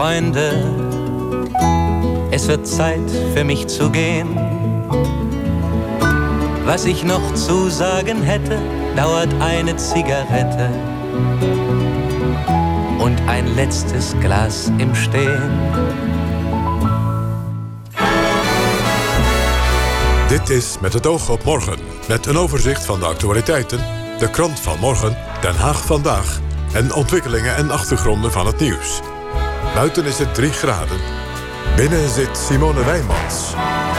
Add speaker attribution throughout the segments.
Speaker 1: Freunde, es wird Zeit für mich zu gehen. Was ich noch zu sagen hätte, dauert eine Zigarette und ein letztes Glas im Stehen.
Speaker 2: Dit is Met het oog op morgen, met een overzicht van de actualiteiten, de krant van morgen, Den Haag vandaag en ontwikkelingen en achtergronden van het nieuws. Buiten is het 3 graden. Binnen zit Simone Wijnmans.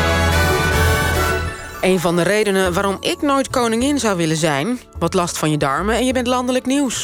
Speaker 3: Een van de redenen waarom ik nooit koningin zou willen zijn: wat last van je darmen en je bent landelijk nieuws.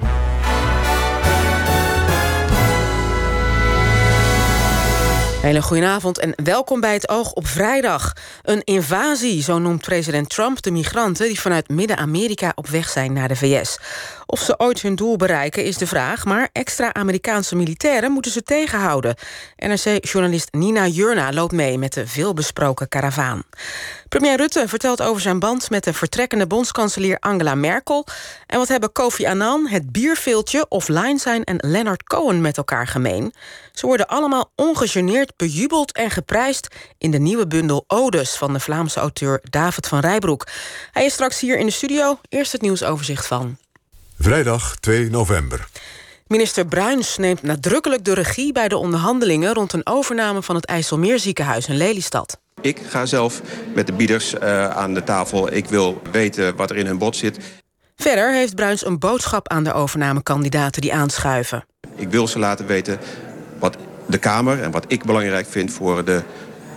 Speaker 3: Hele goedenavond en welkom bij het Oog op vrijdag. Een invasie, zo noemt president Trump de migranten die vanuit Midden-Amerika op weg zijn naar de VS. Of ze ooit hun doel bereiken is de vraag, maar extra Amerikaanse militairen moeten ze tegenhouden. NRC-journalist Nina Jurna loopt mee met de veelbesproken karavaan. Premier Rutte vertelt over zijn band met de vertrekkende bondskanselier Angela Merkel. En wat hebben Kofi Annan, het bierveeltje, offline zijn en Leonard Cohen met elkaar gemeen? Ze worden allemaal ongegeneerd bejubeld en geprijsd in de nieuwe bundel Odes van de Vlaamse auteur David van Rijbroek. Hij is straks hier in de studio. Eerst het nieuwsoverzicht van
Speaker 2: Vrijdag 2 november.
Speaker 3: Minister Bruins neemt nadrukkelijk de regie bij de onderhandelingen rond een overname van het IJsselmeerziekenhuis in Lelystad.
Speaker 4: Ik ga zelf met de bieders aan de tafel. Ik wil weten wat er in hun bod zit.
Speaker 3: Verder heeft Bruins een boodschap aan de overnamekandidaten die aanschuiven.
Speaker 4: Ik wil ze laten weten wat de Kamer en wat ik belangrijk vind voor de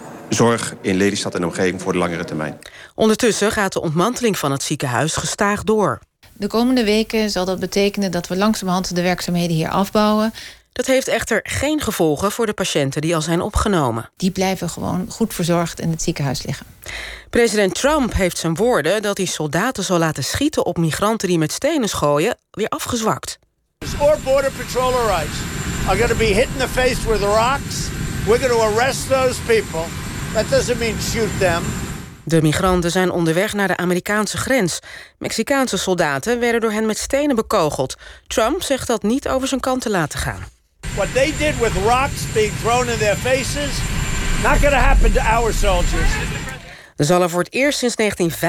Speaker 4: zorg in Lelystad en de omgeving voor de langere termijn.
Speaker 3: Ondertussen gaat de ontmanteling van het ziekenhuis gestaag door.
Speaker 5: De komende weken zal dat betekenen dat we langzamerhand de werkzaamheden hier afbouwen.
Speaker 3: Dat heeft echter geen gevolgen voor de patiënten die al zijn opgenomen.
Speaker 5: Die blijven gewoon goed verzorgd in het ziekenhuis liggen.
Speaker 3: President Trump heeft zijn woorden dat hij soldaten zal laten schieten op migranten die met stenen gooien weer afgezwakt.
Speaker 6: Or border patrol arrives are going to be hit in the face with rocks. We're going to arrest those people. That doesn't mean shoot them.
Speaker 3: De migranten zijn onderweg naar de Amerikaanse grens. Mexicaanse soldaten werden door hen met stenen bekogeld. Trump zegt dat niet over zijn kant te laten gaan.
Speaker 6: What they did with rocks being thrown in their faces, not going to happen to our soldiers.
Speaker 3: Er zal er voor het eerst sinds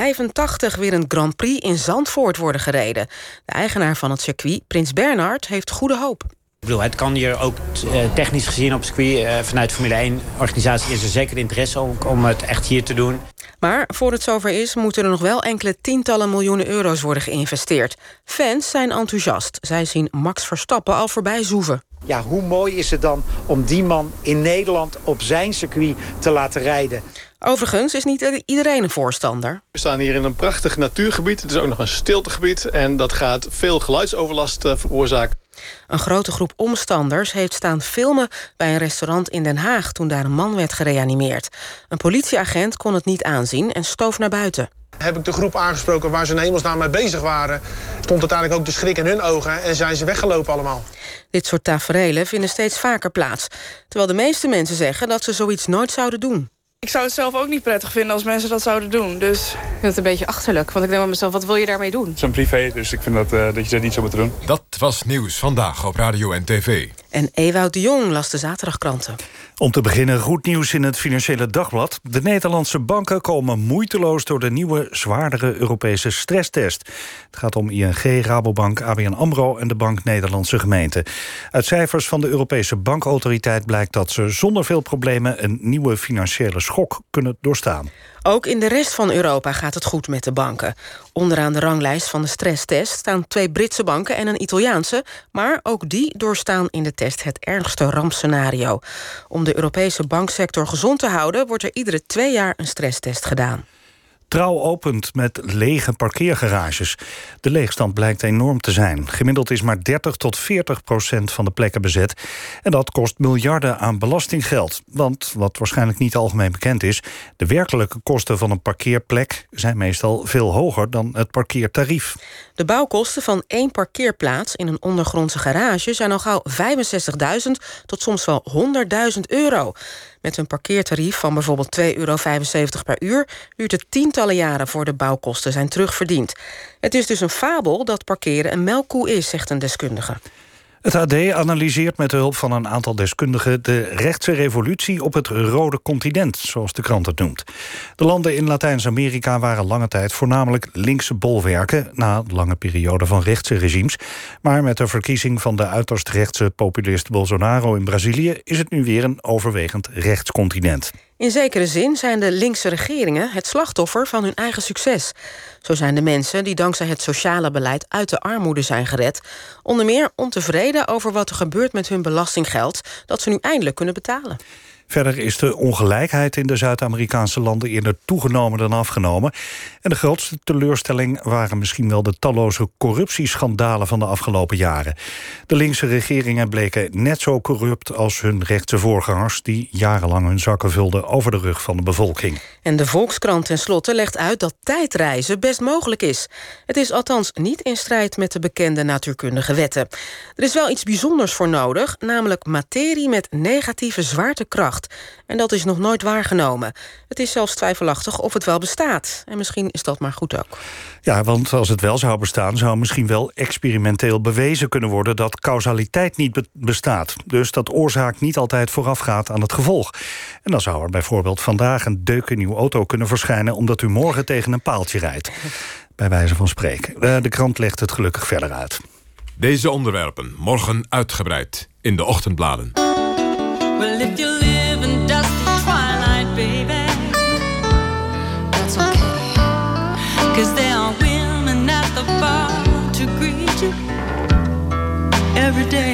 Speaker 3: 1985 weer een Grand Prix in Zandvoort worden gereden. De eigenaar van het circuit, Prins Bernhard, heeft goede hoop.
Speaker 7: Ik bedoel, het kan hier ook technisch gezien op circuit vanuit Formule 1-organisatie is er zeker interesse om het echt hier te doen.
Speaker 3: Maar voor het zover is, moeten er nog wel enkele tientallen miljoenen euro's worden geïnvesteerd. Fans zijn enthousiast. Zij zien Max Verstappen al voorbij zoeven.
Speaker 8: Ja, hoe mooi is het dan om die man in Nederland op zijn circuit te laten rijden?
Speaker 3: Overigens is niet iedereen een voorstander.
Speaker 9: We staan hier in een prachtig natuurgebied. Het is ook nog een stiltegebied en dat gaat veel geluidsoverlast veroorzaken.
Speaker 3: Een grote groep omstanders heeft staan filmen bij een restaurant in Den Haag toen daar een man werd gereanimeerd. Een politieagent kon het niet aanzien en stoof naar buiten.
Speaker 10: Heb ik de groep aangesproken waar ze in hemelsnaam mee bezig waren. Stond uiteindelijk ook de schrik in hun ogen en zijn ze weggelopen allemaal.
Speaker 3: Dit soort taferelen vinden steeds vaker plaats. Terwijl de meeste mensen zeggen dat ze zoiets nooit zouden doen.
Speaker 11: Ik zou het zelf ook niet prettig vinden als mensen dat zouden doen. Dus ik vind het een beetje achterlijk. Want ik denk bij mezelf, wat wil je daarmee doen?
Speaker 12: Het is een privé, dus ik vind dat je dat niet zou moeten doen.
Speaker 2: Dat was Nieuws Vandaag op Radio en TV.
Speaker 3: En Ewout de Jong las de zaterdagkranten.
Speaker 13: Om te beginnen goed nieuws in het Financiële Dagblad. De Nederlandse banken komen moeiteloos door de nieuwe, zwaardere Europese stresstest. Het gaat om ING, Rabobank, ABN AMRO en de Bank Nederlandse Gemeenten. Uit cijfers van de Europese Bankautoriteit blijkt dat ze zonder veel problemen een nieuwe financiële schok kunnen doorstaan.
Speaker 3: Ook in de rest van Europa gaat het goed met de banken. Onderaan de ranglijst van de stresstest staan 2 Britse banken en een Italiaanse, maar ook die doorstaan in de test het ergste rampscenario. Om de Europese banksector gezond te houden wordt er iedere 2 jaar een stresstest gedaan.
Speaker 13: Trouw opent met lege parkeergarages. De leegstand blijkt enorm te zijn. Gemiddeld is maar 30 tot 40% van de plekken bezet. En dat kost miljarden aan belastinggeld. Want, wat waarschijnlijk niet algemeen bekend is, de werkelijke kosten van een parkeerplek zijn meestal veel hoger dan het parkeertarief.
Speaker 3: De bouwkosten van 1 parkeerplaats in een ondergrondse garage zijn al gauw 65.000 tot soms wel 100.000 euro. Met een parkeertarief van bijvoorbeeld €2,75 per uur duurt het tientallen jaren voor de bouwkosten zijn terugverdiend. Het is dus een fabel dat parkeren een melkkoe is, zegt een deskundige.
Speaker 13: Het AD analyseert met de hulp van een aantal deskundigen de rechtse revolutie op het rode continent, zoals de krant het noemt. De landen in Latijns-Amerika waren lange tijd voornamelijk linkse bolwerken na een lange periode van rechtse regimes. Maar met de verkiezing van de uiterst rechtse populist Bolsonaro in Brazilië is het nu weer een overwegend rechtscontinent.
Speaker 3: In zekere zin zijn de linkse regeringen het slachtoffer van hun eigen succes. Zo zijn de mensen die dankzij het sociale beleid uit de armoede zijn gered, onder meer ontevreden over wat er gebeurt met hun belastinggeld dat ze nu eindelijk kunnen betalen.
Speaker 13: Verder is de ongelijkheid in de Zuid-Amerikaanse landen eerder toegenomen dan afgenomen. En de grootste teleurstelling waren misschien wel de talloze corruptieschandalen van de afgelopen jaren. De linkse regeringen bleken net zo corrupt als hun rechtse voorgangers, die jarenlang hun zakken vulden over de rug van de bevolking.
Speaker 3: En de Volkskrant tenslotte legt uit dat tijdreizen best mogelijk is. Het is althans niet in strijd met de bekende natuurkundige wetten. Er is wel iets bijzonders voor nodig, namelijk materie met negatieve zwaartekracht. En dat is nog nooit waargenomen. Het is zelfs twijfelachtig of het wel bestaat. En misschien is dat maar goed ook.
Speaker 13: Ja, want als het wel zou bestaan, zou misschien wel experimenteel bewezen kunnen worden dat causaliteit niet bestaat. Dus dat oorzaak niet altijd voorafgaat aan het gevolg. En dan zou er bijvoorbeeld vandaag een deuk in uw auto kunnen verschijnen omdat u morgen tegen een paaltje rijdt. Bij wijze van spreken. De krant legt het gelukkig verder uit.
Speaker 2: Deze onderwerpen morgen uitgebreid in de ochtendbladen.
Speaker 14: Well, if you live in dusty twilight, baby, that's okay. 'Cause there are women at the bar to greet you every day.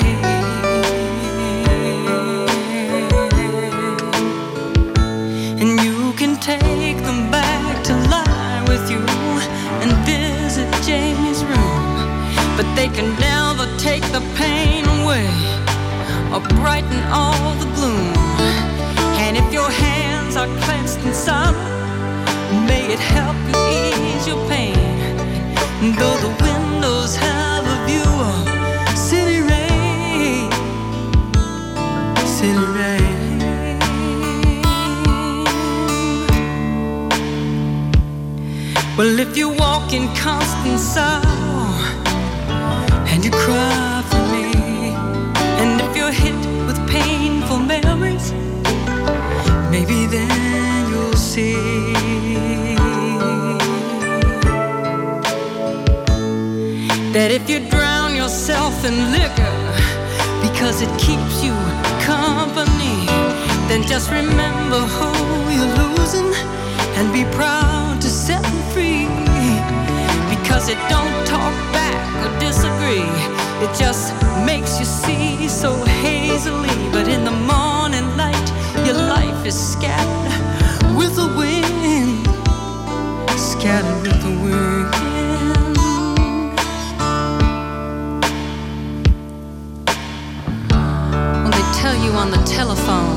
Speaker 14: And you can take them back to lie with you and visit Jamie's room. But they can never take the pain away or brighten all the gloom. And if your hands are clenched in sorrow, may it help you ease your pain. Though the windows have a view of city rain, city rain. Well, if you walk in constant sorrow and you cry for me, and if you're hit with painful memories, maybe then you'll see that if you drown yourself in liquor because it keeps you company, then just remember who you're losing and be proud to set them free. Because it don't talk back or disagree, it just makes you see so hazily. But in the morning light, your life is scattered with the wind, scattered with the wind. When they tell you on the telephone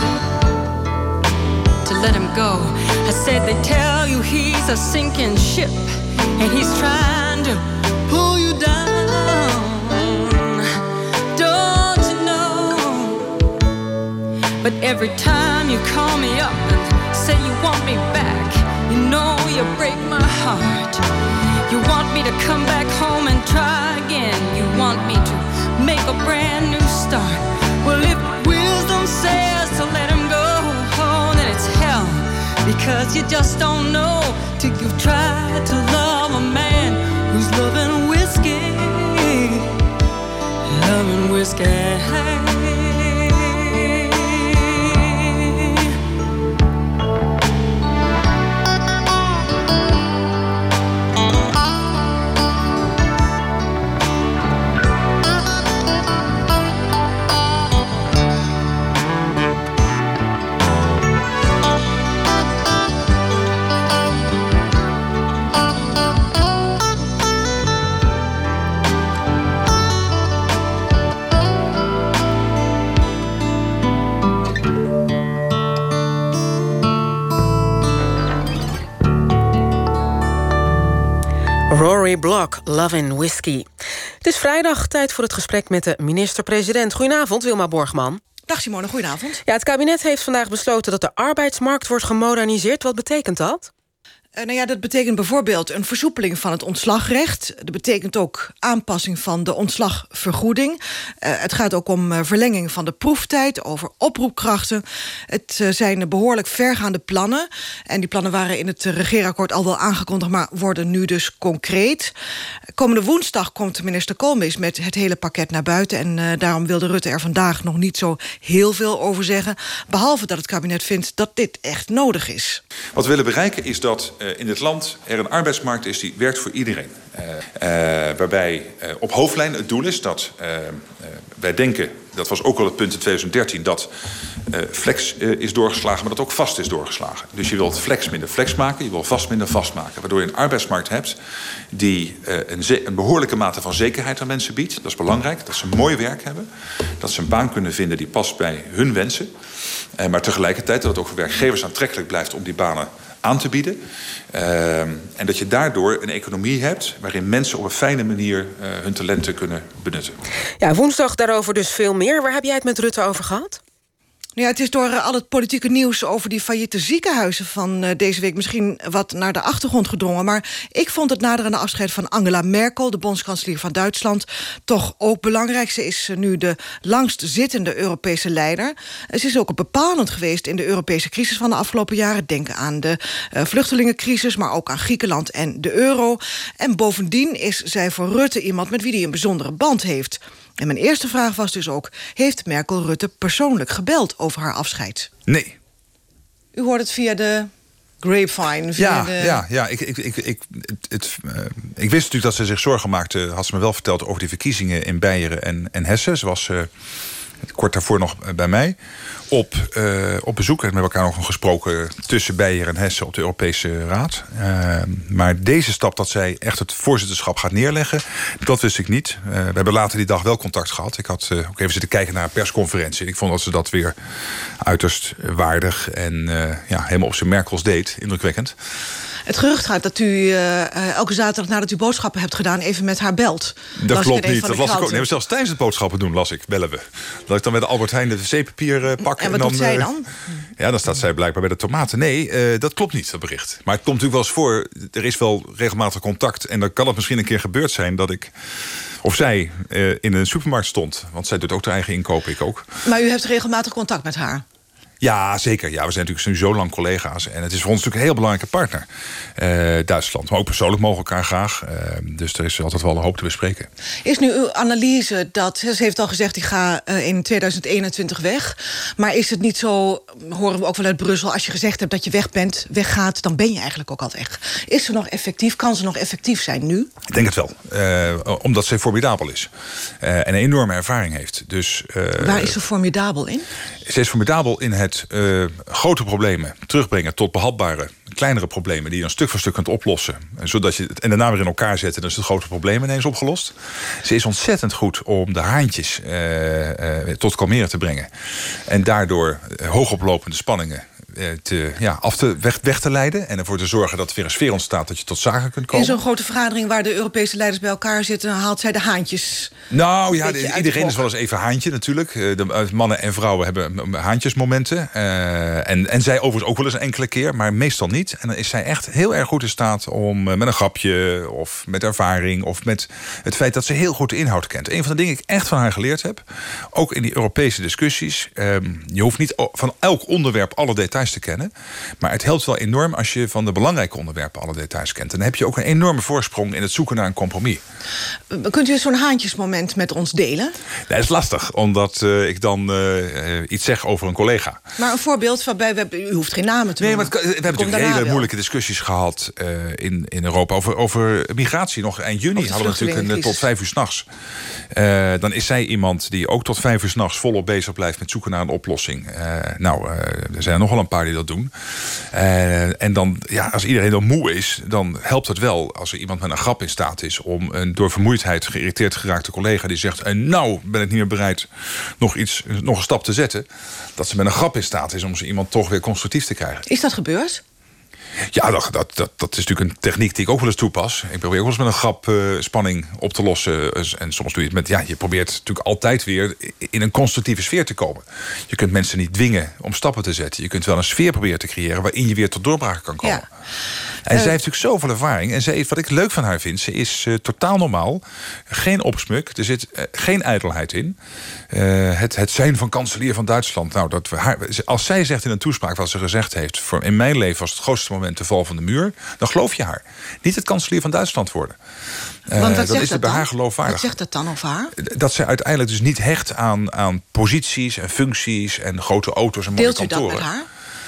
Speaker 14: to let him go, I said they tell you he's a sinking ship and he's trying to pull you down. Don't you know? But every time you call me up and say you want me back, you know you break my heart. You want me to come back home and try again. You want me to make a brand new start. Well, if wisdom says to let him go, oh, then it's hell. Because you just don't know till you've tried to love a man who's loving whiskey, loving whiskey.
Speaker 3: Rory Block, Lovin' Whiskey. Het is vrijdag, tijd voor het gesprek met de minister-president. Goedenavond, Wilma Borgman.
Speaker 15: Dag Simone, goedenavond.
Speaker 3: Ja, het kabinet heeft vandaag besloten dat de arbeidsmarkt wordt gemoderniseerd. Wat betekent dat?
Speaker 15: Dat betekent bijvoorbeeld een versoepeling van het ontslagrecht. Dat betekent ook aanpassing van de ontslagvergoeding. Het gaat ook om verlenging van de proeftijd, over oproepkrachten. Het zijn behoorlijk vergaande plannen. En die plannen waren in het regeerakkoord al wel aangekondigd, maar worden nu dus concreet. Komende woensdag komt minister Koolmees met het hele pakket naar buiten. En daarom wilde Rutte er vandaag nog niet zo heel veel over zeggen. Behalve dat het kabinet vindt dat dit echt nodig is.
Speaker 16: Wat we willen bereiken is dat in dit land er een arbeidsmarkt is die werkt voor iedereen. Waarbij op hoofdlijn het doel is dat wij denken, dat was ook al het punt in 2013... dat flex is doorgeslagen, maar dat ook vast is doorgeslagen. Dus je wilt flex minder flex maken, je wilt vast minder vast maken. Waardoor je een arbeidsmarkt hebt die een behoorlijke mate van zekerheid aan mensen biedt. Dat is belangrijk, dat ze mooi werk hebben. Dat ze een baan kunnen vinden die past bij hun wensen. Maar tegelijkertijd dat het ook voor werkgevers aantrekkelijk blijft om die banen aan te bieden. En dat je daardoor een economie hebt waarin mensen op een fijne manier hun talenten kunnen benutten.
Speaker 3: Ja, woensdag daarover dus veel meer. Waar heb jij het met Rutte over gehad?
Speaker 15: Ja, het is door al het politieke nieuws over die failliete ziekenhuizen van deze week misschien wat naar de achtergrond gedrongen. Maar ik vond het naderende afscheid van Angela Merkel, de bondskanselier van Duitsland, toch ook belangrijk. Ze is nu de langst zittende Europese leider. Ze is ook bepalend geweest in de Europese crisis van de afgelopen jaren. Denk aan de vluchtelingencrisis, maar ook aan Griekenland en de euro. En bovendien is zij voor Rutte iemand met wie hij een bijzondere band heeft. En mijn eerste vraag was dus ook, heeft Merkel Rutte persoonlijk gebeld over haar afscheid?
Speaker 16: Nee.
Speaker 15: U hoort het via de grapevine.
Speaker 16: Ik wist natuurlijk dat ze zich zorgen maakte, had ze me wel verteld, over die verkiezingen in Beieren en Hessen. Ze was kort daarvoor nog bij mij op bezoek. En met elkaar nog gesproken tussen Beieren en Hessen op de Europese Raad. Maar deze stap dat zij echt het voorzitterschap gaat neerleggen, dat wist ik niet. We hebben later die dag wel contact gehad. Ik had ook even zitten kijken naar een persconferentie. En ik vond dat ze dat weer uiterst waardig en helemaal op zijn Merkels deed. Indrukwekkend.
Speaker 15: Het gerucht gaat dat u elke zaterdag nadat u boodschappen hebt gedaan even met haar belt.
Speaker 16: Dat klopt niet. Dat las ik ook. Nee, zelfs tijdens het boodschappen doen bellen we. Dat ik dan met de Albert Heijn de wc-papier pak.
Speaker 15: En wat doet zij dan?
Speaker 16: Ja, dan staat zij blijkbaar bij de tomaten. Nee, dat klopt niet, dat bericht. Maar het komt natuurlijk wel eens voor. Er is wel regelmatig contact. En dan kan het misschien een keer gebeurd zijn dat ik of zij in een supermarkt stond. Want zij doet ook haar eigen inkopen, ik ook.
Speaker 15: Maar u hebt regelmatig contact met haar?
Speaker 16: Ja, zeker. Ja, we zijn natuurlijk nu zo lang collega's. En het is voor ons natuurlijk een heel belangrijke partner. Duitsland. Maar ook persoonlijk mogen we elkaar graag. Dus er is altijd wel een hoop te bespreken. Is
Speaker 15: nu uw analyse dat, ze heeft al gezegd, ik ga in 2021 weg. Maar is het niet zo, horen we ook wel uit Brussel, als je gezegd hebt dat je weggaat, dan ben je eigenlijk ook al weg. Is ze nog effectief? Kan ze nog effectief zijn nu?
Speaker 16: Ik denk het wel. Omdat ze formidabel is. En een enorme ervaring heeft. Dus,
Speaker 15: waar is ze formidabel in?
Speaker 16: Ze is formidabel in het grote problemen terugbrengen tot behapbare, kleinere problemen die je dan stuk voor stuk kunt oplossen. Zodat je het en daarna weer in elkaar zetten, dan is het grote probleem ineens opgelost. Ze is ontzettend goed om de haantjes tot kalmeren te brengen. En daardoor hoogoplopende spanningen weg te leiden. En ervoor te zorgen dat er weer een sfeer ontstaat dat je tot zaken kunt komen.
Speaker 15: In zo'n grote vergadering waar de Europese leiders bij elkaar zitten, haalt zij de haantjes.
Speaker 16: Nou ja, iedereen is wel eens even haantje natuurlijk. De mannen en vrouwen hebben haantjesmomenten. En zij overigens ook wel eens een enkele keer, maar meestal niet. En dan is zij echt heel erg goed in staat om met een grapje of met ervaring of met het feit dat ze heel goed de inhoud kent. Een van de dingen die ik echt van haar geleerd heb, ook in die Europese discussies, je hoeft niet van elk onderwerp alle details te kennen. Maar het helpt wel enorm als je van de belangrijke onderwerpen alle details kent. En dan heb je ook een enorme voorsprong in het zoeken naar een compromis.
Speaker 15: Kunt u zo'n haantjesmoment met ons delen?
Speaker 16: Nee, dat is lastig, omdat ik dan iets zeg over een collega.
Speaker 15: Maar een voorbeeld waarbij u hoeft geen namen te noemen.
Speaker 16: Nee, maar we hebben natuurlijk hele moeilijke discussies gehad in Europa over migratie. Nog eind juni hadden we natuurlijk tot 5 uur 's nachts. Dan is zij iemand die ook tot 5 uur 's nachts volop bezig blijft met zoeken naar een oplossing. Er zijn er nog wel een paar die dat doen. En dan, als iedereen dan moe is, dan helpt het wel als er iemand met een grap in staat is om een door vermoeidheid geïrriteerd geraakte collega die zegt, nou ben ik niet meer bereid nog een stap te zetten, dat ze met een grap in staat is om ze iemand toch weer constructief te krijgen.
Speaker 15: Is dat gebeurd?
Speaker 16: Ja, dat is natuurlijk een techniek die ik ook wel eens toepas. Ik probeer ook wel eens met een grap spanning op te lossen. En soms doe je het met, je probeert natuurlijk altijd weer in een constructieve sfeer te komen. Je kunt mensen niet dwingen om stappen te zetten. Je kunt wel een sfeer proberen te creëren waarin je weer tot doorbraken kan komen. En zij heeft natuurlijk zoveel ervaring. En wat ik leuk van haar vind, ze is totaal normaal. Geen opsmuk, er zit geen ijdelheid in. Het zijn van kanselier van Duitsland. Nou, als zij zegt in een toespraak wat ze gezegd heeft, in mijn leven was het grootste moment de val van de muur, dan geloof je haar. Niet het kanselier van Duitsland worden.
Speaker 15: Want wat
Speaker 16: dat is bij haar geloofwaardig.
Speaker 15: Wat zegt dat dan over haar?
Speaker 16: Dat zij uiteindelijk dus niet hecht aan posities en functies en grote auto's en mooie kantoren.
Speaker 15: Deelt u dat met haar?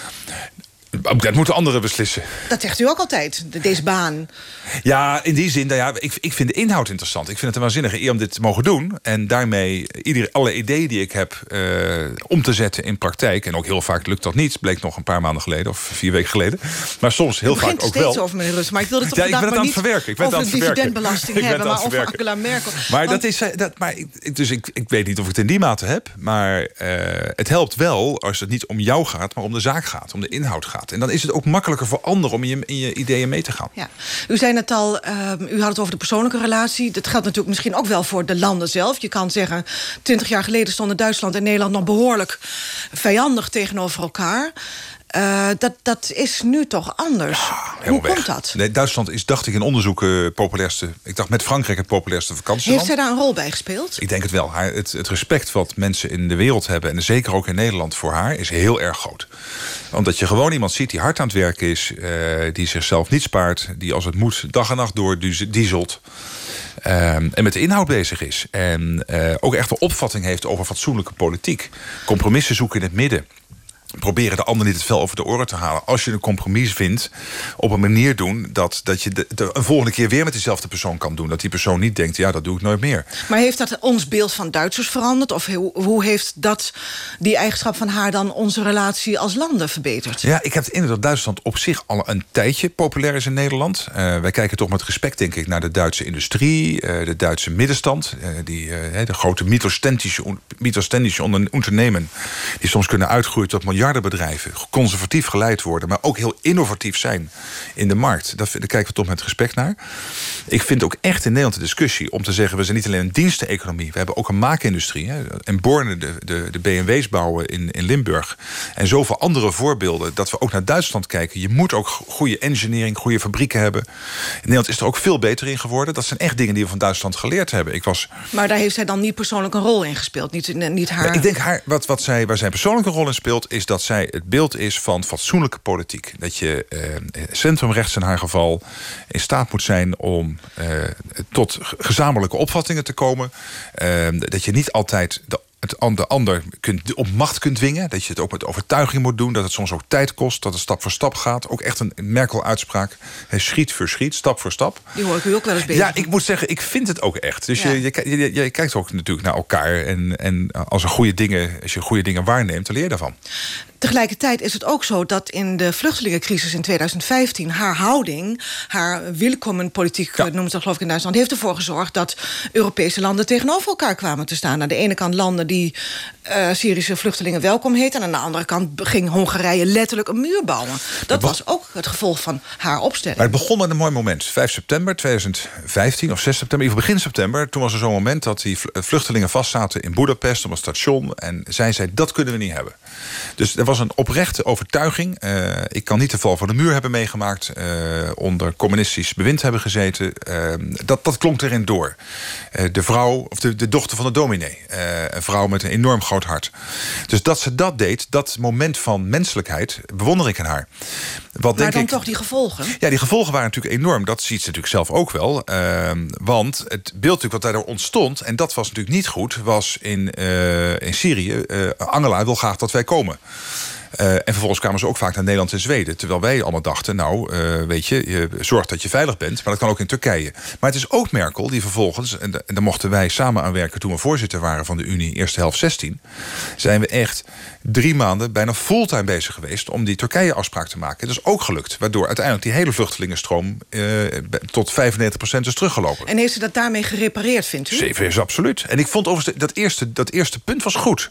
Speaker 16: Dat moeten anderen beslissen.
Speaker 15: Dat zegt u ook altijd, deze baan.
Speaker 16: Ja, in die zin, ik vind de inhoud interessant. Ik vind het een waanzinnige eer om dit te mogen doen. En daarmee alle ideeën die ik heb om te zetten in praktijk. En ook heel vaak lukt dat niet. Bleek nog een paar maanden geleden of 4 weken geleden. Maar soms heel vaak ook wel.
Speaker 15: Het begint steeds over meneer Rutte. Maar ik wil het toch vandaag maar niet over de dividendbelasting hebben. Maar over Angela Merkel.
Speaker 16: Maar dus ik weet niet of ik het in die mate heb. Maar het helpt wel als het niet om jou gaat, maar om de zaak gaat. Om de inhoud gaat. En dan is het ook makkelijker voor anderen om in je ideeën mee te gaan.
Speaker 15: Ja. U zei net al, u had het over de persoonlijke relatie. Dat geldt natuurlijk misschien ook wel voor de landen zelf. Je kan zeggen, 20 jaar geleden stonden Duitsland en Nederland nog behoorlijk vijandig tegenover elkaar. Dat is nu toch anders. Ja, hoe komt dat?
Speaker 16: Nee, Duitsland is, dacht ik, in onderzoek populairste. Ik dacht met Frankrijk het populairste vakantieland.
Speaker 15: Heeft zij daar een rol bij gespeeld?
Speaker 16: Ik denk het wel. Het respect wat mensen in de wereld hebben, en zeker ook in Nederland voor haar, is heel erg groot. Omdat je gewoon iemand ziet die hard aan het werken is, die zichzelf niet spaart, die als het moet dag en nacht door dieselt. En met de inhoud bezig is. En ook echt een opvatting heeft over fatsoenlijke politiek. Compromissen zoeken in het midden. Proberen de ander niet het vel over de oren te halen. Als je een compromis vindt, op een manier doen dat je een volgende keer weer met dezelfde persoon kan doen. Dat die persoon niet denkt, ja, dat doe ik nooit meer.
Speaker 15: Maar heeft dat ons beeld van Duitsers veranderd? Of hoe heeft die eigenschap van haar dan onze relatie als landen verbeterd?
Speaker 16: Ja, ik heb het indruk dat Duitsland op zich al een tijdje populair is in Nederland. Wij kijken toch met respect, denk ik, naar de Duitse industrie, de Duitse middenstand, de grote mittelständische ondernemen, die soms kunnen uitgroeien tot miljardenbedrijven, conservatief geleid worden, maar ook heel innovatief zijn in de markt. Daar kijken we toch met respect naar. Ik vind ook echt in Nederland de discussie om te zeggen, we zijn niet alleen een diensteneconomie, we hebben ook een maakindustrie. En Borne de BMW's bouwen in Limburg. En zoveel andere voorbeelden, dat we ook naar Duitsland kijken. Je moet ook goede engineering, goede fabrieken hebben. In Nederland is er ook veel beter in geworden. Dat zijn echt dingen die we van Duitsland geleerd hebben.
Speaker 15: Maar daar heeft zij dan niet persoonlijk een rol in gespeeld? Niet haar...
Speaker 16: Ik denk waar zij persoonlijk een rol in speelt, is dat zij het beeld is van fatsoenlijke politiek. Dat je centrumrechts in haar geval in staat moet zijn om tot gezamenlijke opvattingen te komen. Dat je niet altijd de ander op macht kunt dwingen. Dat je het ook met overtuiging moet doen. Dat het soms ook tijd kost. Dat het stap voor stap gaat. Ook echt een Merkel-uitspraak. Schriet voor schriet, stap voor stap.
Speaker 15: Die hoor ik u ook wel eens bezig.
Speaker 16: Ja, ik moet zeggen, ik vind het ook echt. Dus ja. je kijkt ook natuurlijk naar elkaar. En als je goede dingen waarneemt, dan leer je daarvan.
Speaker 15: Tegelijkertijd is het ook zo dat in de vluchtelingencrisis in 2015... haar houding, haar willkommenpolitiek, noemen ze dat geloof ik in Duitsland... heeft ervoor gezorgd dat Europese landen tegenover elkaar kwamen te staan. Aan de ene kant landen die Syrische vluchtelingen welkom heten... en aan de andere kant ging Hongarije letterlijk een muur bouwen. Dat was ook het gevolg van haar opstelling.
Speaker 16: Maar het begon met een mooi moment. 5 september 2015 of 6 september, even begin september... toen was er zo'n moment dat die vluchtelingen vastzaten in Boedapest op een station... en zij zei, dat kunnen we niet hebben. Dus er was een oprechte overtuiging. Ik kan niet de val van de muur hebben meegemaakt... onder communistisch bewind hebben gezeten. Dat klonk erin door. De vrouw, of de dochter van de dominee. Een vrouw met een enorm groot hart. Dus dat ze dat deed, dat moment van menselijkheid... bewonder ik in haar.
Speaker 15: Maar dan toch die gevolgen?
Speaker 16: Ja, die gevolgen waren natuurlijk enorm. Dat ziet ze natuurlijk zelf ook wel. Want het beeld natuurlijk wat daardoor ontstond... en dat was natuurlijk niet goed, was in Syrië... Angela wil graag dat wij komen. En vervolgens kwamen ze ook vaak naar Nederland en Zweden. Terwijl wij allemaal dachten, weet je zorgt dat je veilig bent. Maar dat kan ook in Turkije. Maar het is ook Merkel die vervolgens... en daar mochten wij samen aan werken toen we voorzitter waren van de Unie... eerste helft 16... zijn we echt 3 maanden bijna fulltime bezig geweest... om die Turkije-afspraak te maken. Dat is ook gelukt. Waardoor uiteindelijk die hele vluchtelingenstroom... tot 95% is teruggelopen.
Speaker 15: En heeft ze dat daarmee gerepareerd, vindt u?
Speaker 16: Zeker, absoluut. En ik vond overigens dat eerste punt was goed.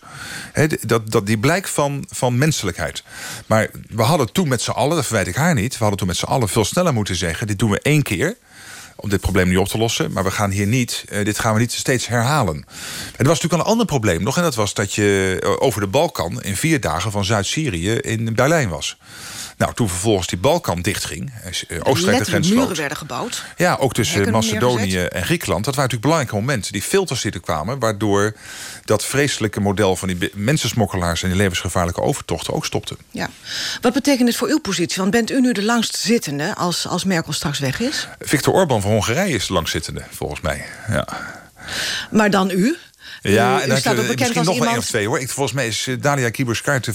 Speaker 16: Die blijk van menselijkheid. Maar we hadden toen met z'n allen, dat verwijt ik haar niet... we hadden toen met z'n allen veel sneller moeten zeggen... dit doen we 1 keer... om dit probleem niet op te lossen. Maar dit gaan we niet steeds herhalen. En er was natuurlijk een ander probleem nog. En dat was dat je over de Balkan in 4 dagen van Zuid-Syrië in Berlijn was. Nou, toen vervolgens die Balkan dichtging, Oostenrijk de grens sloot.
Speaker 15: Muren werden gebouwd.
Speaker 16: Ja, ook tussen
Speaker 15: Hekken
Speaker 16: Macedonië
Speaker 15: neergezet.
Speaker 16: en Griekenland. Dat waren natuurlijk belangrijke momenten. Die filters die er kwamen, waardoor dat vreselijke model van die mensensmokkelaars en die levensgevaarlijke overtochten ook stopte.
Speaker 15: Ja. Wat betekent dit voor uw positie? Want bent u nu de langstzittende als Merkel straks weg is?
Speaker 16: Viktor Orbán van Hongarije is de langstzittende, volgens mij. Ja.
Speaker 15: Maar dan u?
Speaker 16: Ja, en
Speaker 15: u staat ook bekend
Speaker 16: misschien
Speaker 15: als
Speaker 16: nog
Speaker 15: iemand...
Speaker 16: 1 of 2 hoor. Volgens mij is Dalia Grybauskaite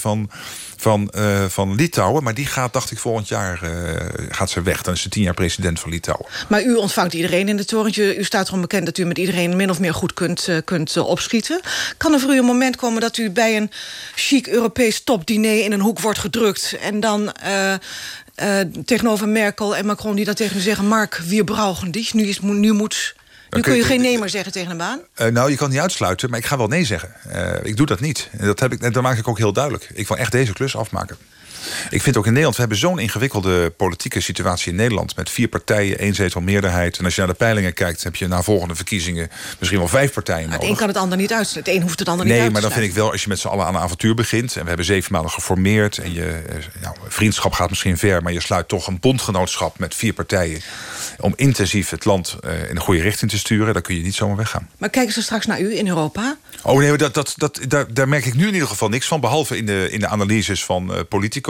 Speaker 16: van Litouwen, maar die gaat, dacht ik, volgend jaar gaat ze weg. Dan is ze 10 jaar president van Litouwen.
Speaker 15: Maar u ontvangt iedereen in het torentje. U staat erom bekend dat u met iedereen min of meer goed kunt opschieten. Kan er voor u een moment komen dat u bij een chic Europees topdiner in een hoek wordt gedrukt en dan tegenover Merkel en Macron die dan tegen u zeggen: Mark, wir brauchen dich. Nu kun je geen nee meer zeggen tegen een baan?
Speaker 16: Nou, je kan het niet uitsluiten, maar ik ga wel nee zeggen. Ik doe dat niet. En dat maak ik ook heel duidelijk. Ik wil echt deze klus afmaken. Ik vind ook in Nederland, we hebben zo'n ingewikkelde politieke situatie in Nederland. Met 4 partijen, 1 zetel meerderheid. En als je naar de peilingen kijkt, heb je na volgende verkiezingen misschien wel 5 partijen nodig.
Speaker 15: Het een kan het ander niet uitsluiten. Het een hoeft het ander niet uit te
Speaker 16: Nee, maar dan
Speaker 15: sluiten.
Speaker 16: vind ik wel, als je met z'n allen aan een avontuur begint. En we hebben 7 maanden geformeerd. En vriendschap gaat misschien ver. Maar je sluit toch een bondgenootschap met 4 partijen. Om intensief het land in de goede richting te sturen. Dan kun je niet zomaar weggaan.
Speaker 15: Maar kijken ze straks naar u in Europa?
Speaker 16: Oh nee, daar merk ik nu in ieder geval niks van. Behalve in de analyses van Politico.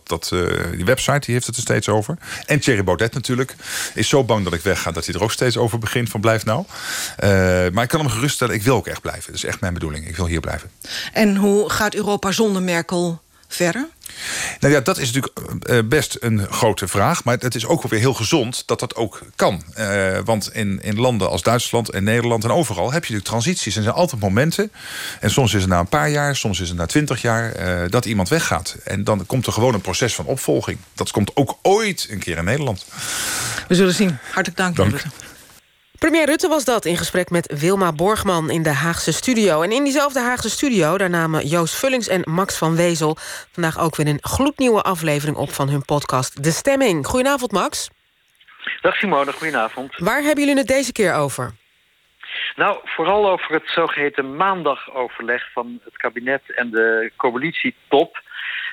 Speaker 16: Die website die heeft het er steeds over. En Thierry Baudet natuurlijk is zo bang dat ik wegga dat hij er ook steeds over begint van blijf nou. Maar ik kan hem geruststellen, ik wil ook echt blijven. Dat is echt mijn bedoeling. Ik wil hier blijven.
Speaker 15: En hoe gaat Europa zonder Merkel verder?
Speaker 16: Nou ja, dat is natuurlijk best een grote vraag. Maar het is ook weer heel gezond dat dat ook kan. Want in landen als Duitsland en Nederland en overal heb je natuurlijk transities. En er zijn altijd momenten. En soms is het na een paar jaar, soms is het na 20 jaar... dat iemand weggaat. En dan komt er gewoon een proces van opvolging. Dat komt ook ooit een keer in Nederland.
Speaker 15: We zullen zien. Hartelijk dank.
Speaker 16: Dank.
Speaker 3: Premier Rutte was dat in gesprek met Wilma Borgman in de Haagse studio. En in diezelfde Haagse studio, daar namen Joost Vullings en Max van Wezel vandaag ook weer een gloednieuwe aflevering op van hun podcast De Stemming. Goedenavond, Max.
Speaker 17: Dag Simone, goedenavond.
Speaker 3: Waar hebben jullie het deze keer over?
Speaker 17: Nou, vooral over het zogeheten maandagoverleg van het kabinet en de coalitietop.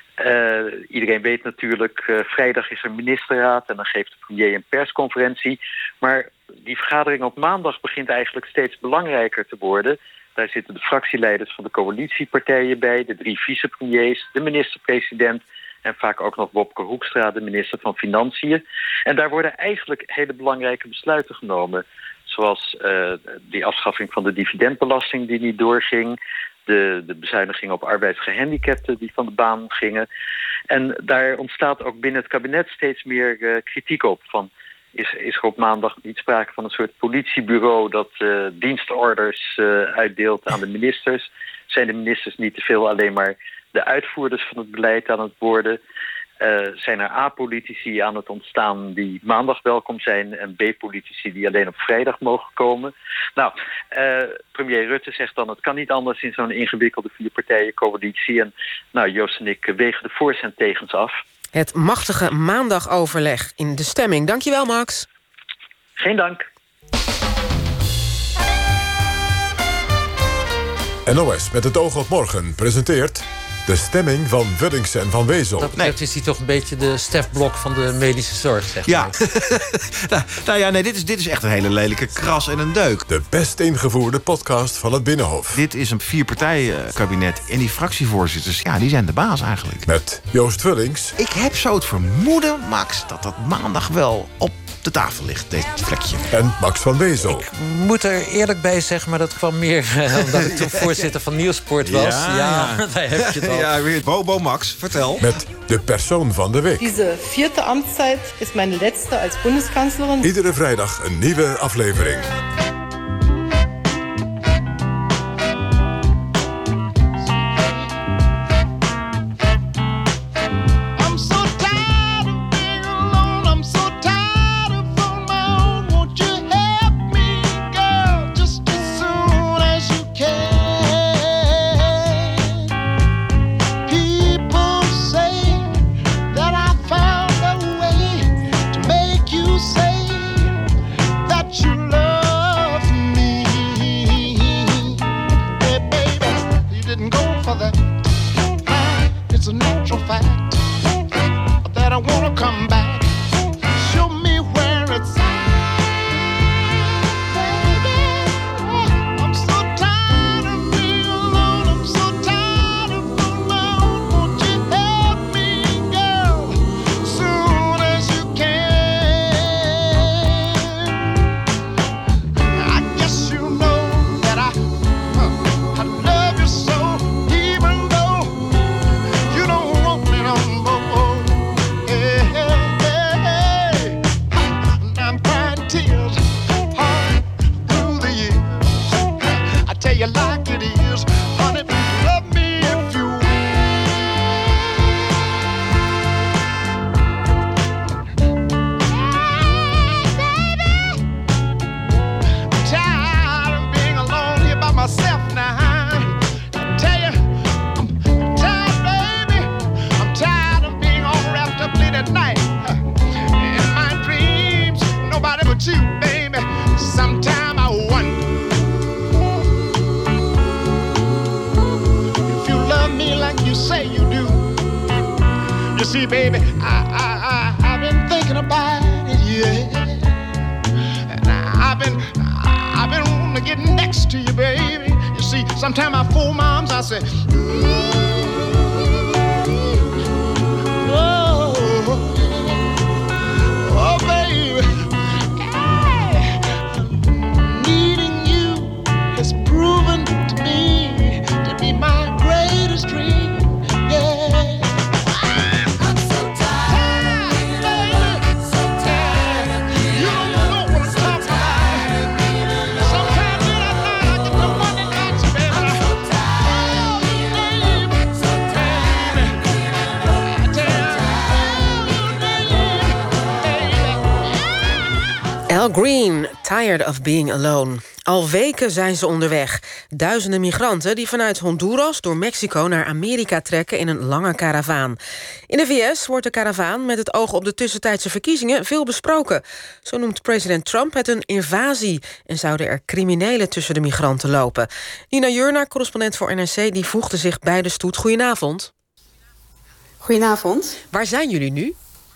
Speaker 17: Iedereen weet natuurlijk, vrijdag is er ministerraad en dan geeft de premier een persconferentie. Maar die vergadering op maandag begint eigenlijk steeds belangrijker te worden. Daar zitten de fractieleiders van de coalitiepartijen bij, de 3 vicepremiers, de minister-president en vaak ook nog Wopke Hoekstra, de minister van Financiën. En daar worden eigenlijk hele belangrijke besluiten genomen. Zoals die afschaffing van de dividendbelasting die niet doorging. De bezuinigingen op arbeidsgehandicapten die van de baan gingen. En daar ontstaat ook binnen het kabinet steeds meer kritiek op. Van, is er op maandag niet sprake van een soort politiebureau dat dienstorders uitdeelt aan de ministers? Zijn de ministers niet te veel alleen maar de uitvoerders van het beleid aan het worden? Zijn er A-politici aan het ontstaan die maandag welkom zijn en B-politici die alleen op vrijdag mogen komen? Nou, premier Rutte zegt dan, het kan niet anders in zo'n ingewikkelde 4-partijen-coalitie. En nou, Joost en ik wegen de voor's en tegens af.
Speaker 3: Het machtige maandagoverleg in De Stemming. Dankjewel, Max.
Speaker 17: Geen dank.
Speaker 2: NOS met het oog op morgen presenteert De Stemming van Vullings en Van Wezel.
Speaker 18: Dat betreft is hij toch een beetje de Stef Blok van de medische zorg, zeg maar.
Speaker 19: Ja. Dit is echt een hele lelijke kras en een deuk.
Speaker 2: De best ingevoerde podcast van het Binnenhof.
Speaker 19: Dit is een 4-partijen-kabinet en die fractievoorzitters, ja, die zijn de baas eigenlijk.
Speaker 2: Met Joost Vullings.
Speaker 19: Ik heb zo het vermoeden, Max, dat dat maandag wel op de tafel ligt, dit vlekje.
Speaker 2: En Max van Wezel.
Speaker 18: Ik moet er eerlijk bij zeggen, maar dat kwam meer omdat ik toen voorzitter van Nieuwsport was. Ja, daar heb je het al.
Speaker 19: Ja, weer Bobo Max, vertel.
Speaker 2: Met de persoon van de week.
Speaker 20: Deze 4e Amtszeit is mijn laatste als Bundeskanzlerin.
Speaker 2: Iedere vrijdag een nieuwe aflevering.
Speaker 21: That see, baby, I've been thinking about it, yeah. And I've been wanting to get next to you, baby. You see, sometimes I fool moms, I say, oh, baby, hey, needing you has proven to me to be my greatest dream, yeah.
Speaker 3: Al Green, Tired of Being Alone. Al weken zijn ze onderweg. Duizenden migranten die vanuit Honduras door Mexico naar Amerika trekken in een lange karavaan. In de VS wordt de karavaan met het oog op de tussentijdse verkiezingen veel besproken. Zo noemt president Trump het een invasie en zouden er criminelen tussen de migranten lopen. Nina Jurna, correspondent voor NRC, die voegde zich bij de stoet. Goedenavond.
Speaker 22: Goedenavond.
Speaker 3: Waar zijn jullie nu?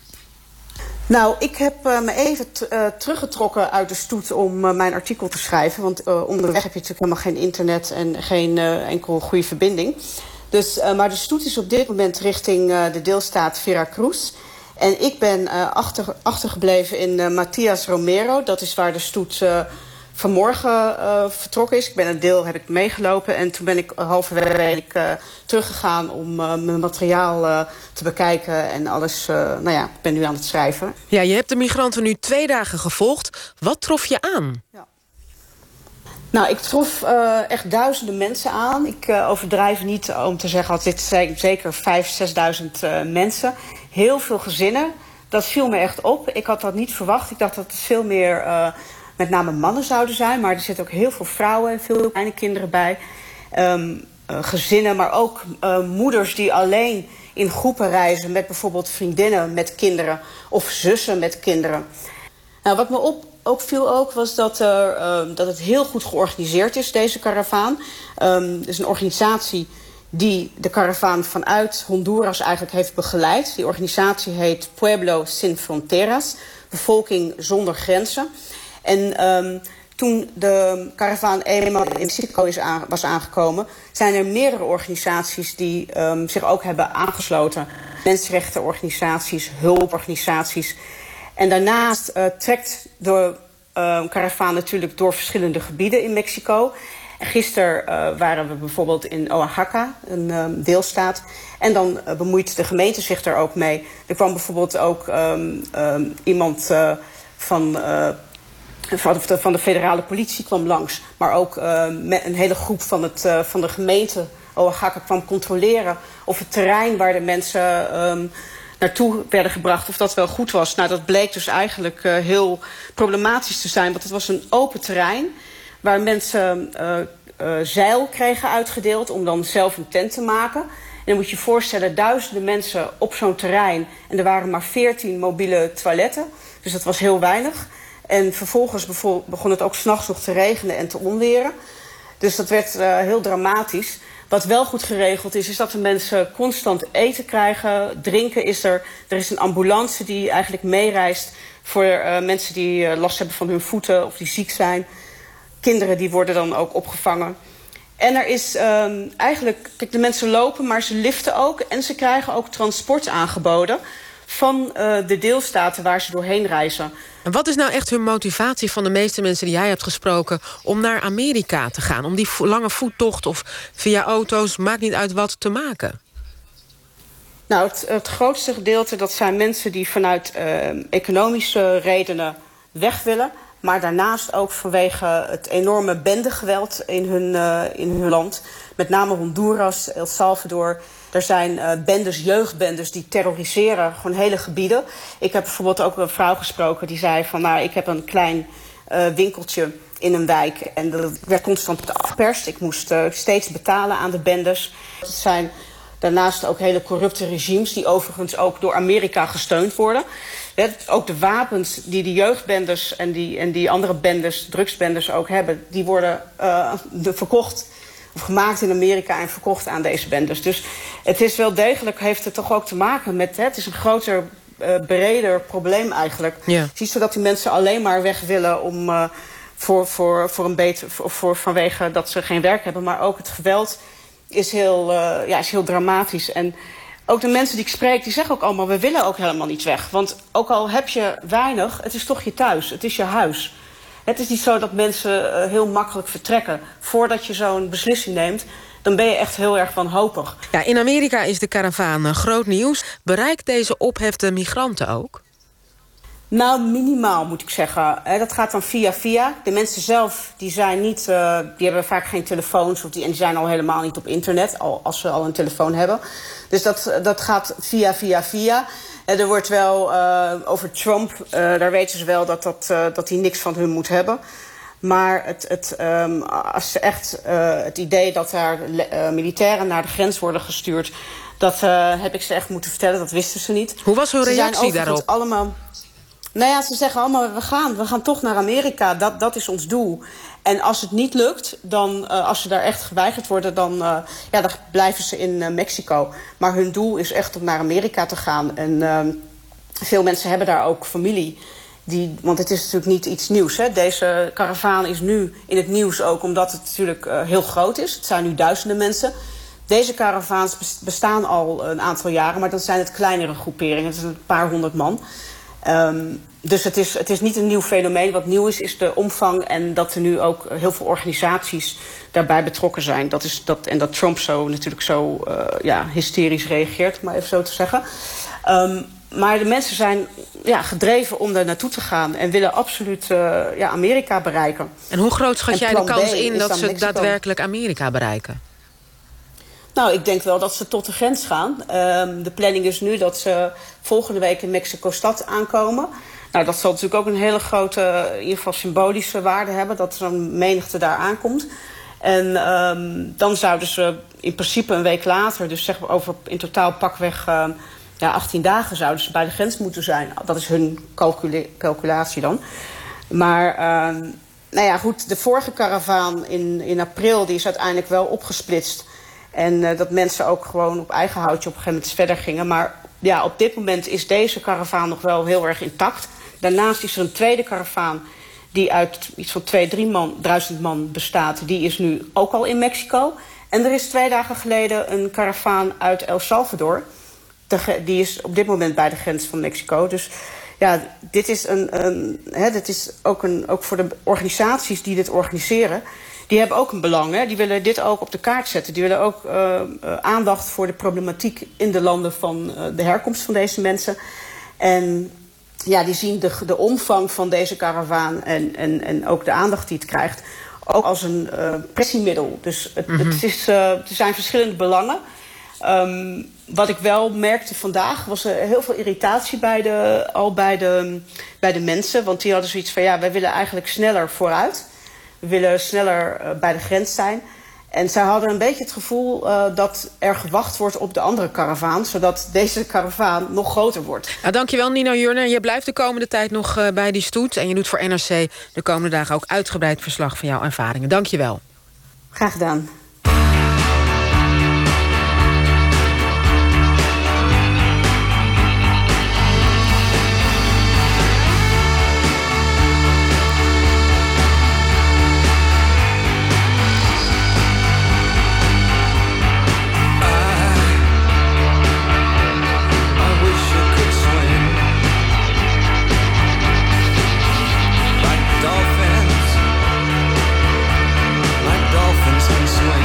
Speaker 22: Nou, ik heb me even teruggetrokken uit de stoet om mijn artikel te schrijven. Want onderweg heb je natuurlijk helemaal geen internet en geen enkel goede verbinding. Dus, maar de stoet is op dit moment richting de deelstaat Veracruz. En ik ben achtergebleven in Matias Romero. Dat is waar de stoet vanmorgen vertrokken is. Een deel heb ik meegelopen en toen ben ik halverwege teruggegaan om mijn materiaal te bekijken en alles. Ik ben nu aan het schrijven.
Speaker 3: Ja, je hebt de migranten nu 2 dagen gevolgd. Wat trof je aan?
Speaker 22: Ja. Nou, ik trof echt duizenden mensen aan. Ik overdrijf niet om te zeggen dat dit zijn zeker 5.000, 6.000 mensen. Heel veel gezinnen. Dat viel me echt op. Ik had dat niet verwacht. Ik dacht dat het veel meer met name mannen zouden zijn. Maar er zitten ook heel veel vrouwen en veel kleine kinderen bij. Gezinnen, maar ook moeders die alleen in groepen reizen met bijvoorbeeld vriendinnen met kinderen of zussen met kinderen. Nou, wat me opviel was dat het heel goed georganiseerd is, deze karavaan. Het is een organisatie die de karavaan vanuit Honduras eigenlijk heeft begeleid. Die organisatie heet Pueblo Sin Fronteras, Bevolking zonder Grenzen. En toen de karavaan eenmaal in Mexico was aangekomen, zijn er meerdere organisaties die zich ook hebben aangesloten. Mensenrechtenorganisaties, hulporganisaties. En daarnaast trekt de karavaan natuurlijk door verschillende gebieden in Mexico. En gisteren waren we bijvoorbeeld in Oaxaca, een deelstaat. En dan bemoeit de gemeente zich daar ook mee. Er kwam bijvoorbeeld ook iemand van de federale politie kwam langs. Maar ook met een hele groep van de gemeente Oaxaca kwam controleren of het terrein waar de mensen naartoe werden gebracht, of dat wel goed was. Nou, dat bleek dus eigenlijk heel problematisch te zijn. Want het was een open terrein waar mensen zeil kregen uitgedeeld om dan zelf een tent te maken. En dan moet je je voorstellen, duizenden mensen op zo'n terrein. En er waren maar 14 mobiele toiletten. Dus dat was heel weinig. En vervolgens begon het ook 's nachts nog te regenen en te onweren. Dus dat werd heel dramatisch. Wat wel goed geregeld is dat de mensen constant eten krijgen. Drinken is er. Er is een ambulance die eigenlijk meereist voor mensen die last hebben van hun voeten of die ziek zijn. Kinderen die worden dan ook opgevangen. En er is eigenlijk, kijk, de mensen lopen, maar ze liften ook. En ze krijgen ook transport aangeboden van de deelstaten waar ze doorheen reizen.
Speaker 3: En wat is nou echt hun motivatie van de meeste mensen die jij hebt gesproken om naar Amerika te gaan? Om die lange voettocht of via auto's, maakt niet uit wat, te maken?
Speaker 22: Nou, het grootste gedeelte, dat zijn mensen die vanuit economische redenen weg willen. Maar daarnaast ook vanwege het enorme bendegeweld in hun land. Met name Honduras, El Salvador. Er zijn bendes, jeugdbendes, die terroriseren gewoon hele gebieden. Ik heb bijvoorbeeld ook een vrouw gesproken die zei van, nou, ik heb een klein winkeltje in een wijk en dat werd constant afgeperst. Ik moest steeds betalen aan de bendes. Het zijn daarnaast ook hele corrupte regimes die overigens ook door Amerika gesteund worden. Ook de wapens die de jeugdbendes en die andere bendes, drugsbendes ook hebben, die worden verkocht of gemaakt in Amerika en verkocht aan deze bendes. Dus het is wel degelijk, heeft het toch ook te maken met... het is een groter, breder probleem eigenlijk. Ja. Het is niet zo dat die mensen alleen maar weg willen om... vanwege dat ze geen werk hebben. Maar ook het geweld is heel dramatisch. En ook de mensen die ik spreek, die zeggen ook allemaal... we willen ook helemaal niet weg. Want ook al heb je weinig, het is toch je thuis. Het is je huis. Het is niet zo dat mensen heel makkelijk vertrekken. Voordat je zo'n beslissing neemt, dan ben je echt heel erg wanhopig.
Speaker 3: Ja, in Amerika is de karavaan groot nieuws. Bereikt deze ophef de migranten ook?
Speaker 22: Nou, minimaal moet ik zeggen. Dat gaat dan via. De mensen zelf, die zijn niet, die hebben vaak geen telefoons... en die zijn al helemaal niet op internet, als ze al een telefoon hebben. Dus dat gaat via. Er wordt wel over Trump, daar weten ze wel dat hij niks van hun moet hebben. Maar als ze echt het idee dat daar militairen naar de grens worden gestuurd... dat heb ik ze echt moeten vertellen, dat wisten ze niet.
Speaker 3: Hoe was hun reactie daarop?
Speaker 22: Allemaal... Nou ja, ze zeggen allemaal, we gaan toch naar Amerika. Dat is ons doel. En als het niet lukt, dan, als ze daar echt geweigerd worden... dan blijven ze in Mexico. Maar hun doel is echt om naar Amerika te gaan. En veel mensen hebben daar ook familie. Want het is natuurlijk niet iets nieuws. Hè? Deze karavaan is nu in het nieuws ook... omdat het natuurlijk heel groot is. Het zijn nu duizenden mensen. Deze karavaans bestaan al een aantal jaren... maar dat zijn het kleinere groeperingen. Het is een paar honderd man... Dus het is niet een nieuw fenomeen. Wat nieuw is de omvang en dat er nu ook heel veel organisaties daarbij betrokken zijn. En dat Trump natuurlijk zo hysterisch reageert, om maar even zo te zeggen. Maar de mensen zijn gedreven om daar naartoe te gaan en willen absoluut Amerika bereiken.
Speaker 3: En hoe groot schat jij de kans in dat ze daadwerkelijk Amerika bereiken?
Speaker 22: Nou, ik denk wel dat ze tot de grens gaan. De planning is nu dat ze volgende week in Mexico-stad aankomen. Nou, dat zal natuurlijk ook een hele grote, in ieder geval symbolische waarde hebben... dat zo'n menigte daar aankomt. En dan zouden ze in principe een week later... dus zeg maar over in totaal pakweg 18 dagen zouden ze bij de grens moeten zijn. Dat is hun calculatie dan. Maar goed, de vorige karavaan in april... die is uiteindelijk wel opgesplitst... En dat mensen ook gewoon op eigen houtje op een gegeven moment verder gingen. Maar ja, op dit moment is deze karavaan nog wel heel erg intact. Daarnaast is er een tweede karavaan die uit iets van 2.000-3.000 man bestaat. Die is nu ook al in Mexico. En er is 2 dagen geleden een karavaan uit El Salvador. Die is op dit moment bij de grens van Mexico. Dus ja, dit is dit is ook voor de organisaties die dit organiseren... Die hebben ook een belang. Hè? Die willen dit ook op de kaart zetten. Die willen ook aandacht voor de problematiek in de landen van de herkomst van deze mensen. En ja, die zien de omvang van deze karavaan en ook de aandacht die het krijgt... ook als een pressiemiddel. Dus er zijn verschillende belangen. Wat ik wel merkte vandaag was er heel veel irritatie bij de mensen. Want die hadden zoiets van, wij willen eigenlijk sneller vooruit... We willen sneller bij de grens zijn. En zij hadden een beetje het gevoel dat er gewacht wordt op de andere karavaan... zodat deze karavaan nog groter wordt.
Speaker 3: Nou, dankjewel, Nino Jurner. Je blijft de komende tijd nog bij die stoet. En je doet voor NRC de komende dagen ook uitgebreid verslag van jouw ervaringen. Dankjewel.
Speaker 22: Graag gedaan.
Speaker 1: Swing.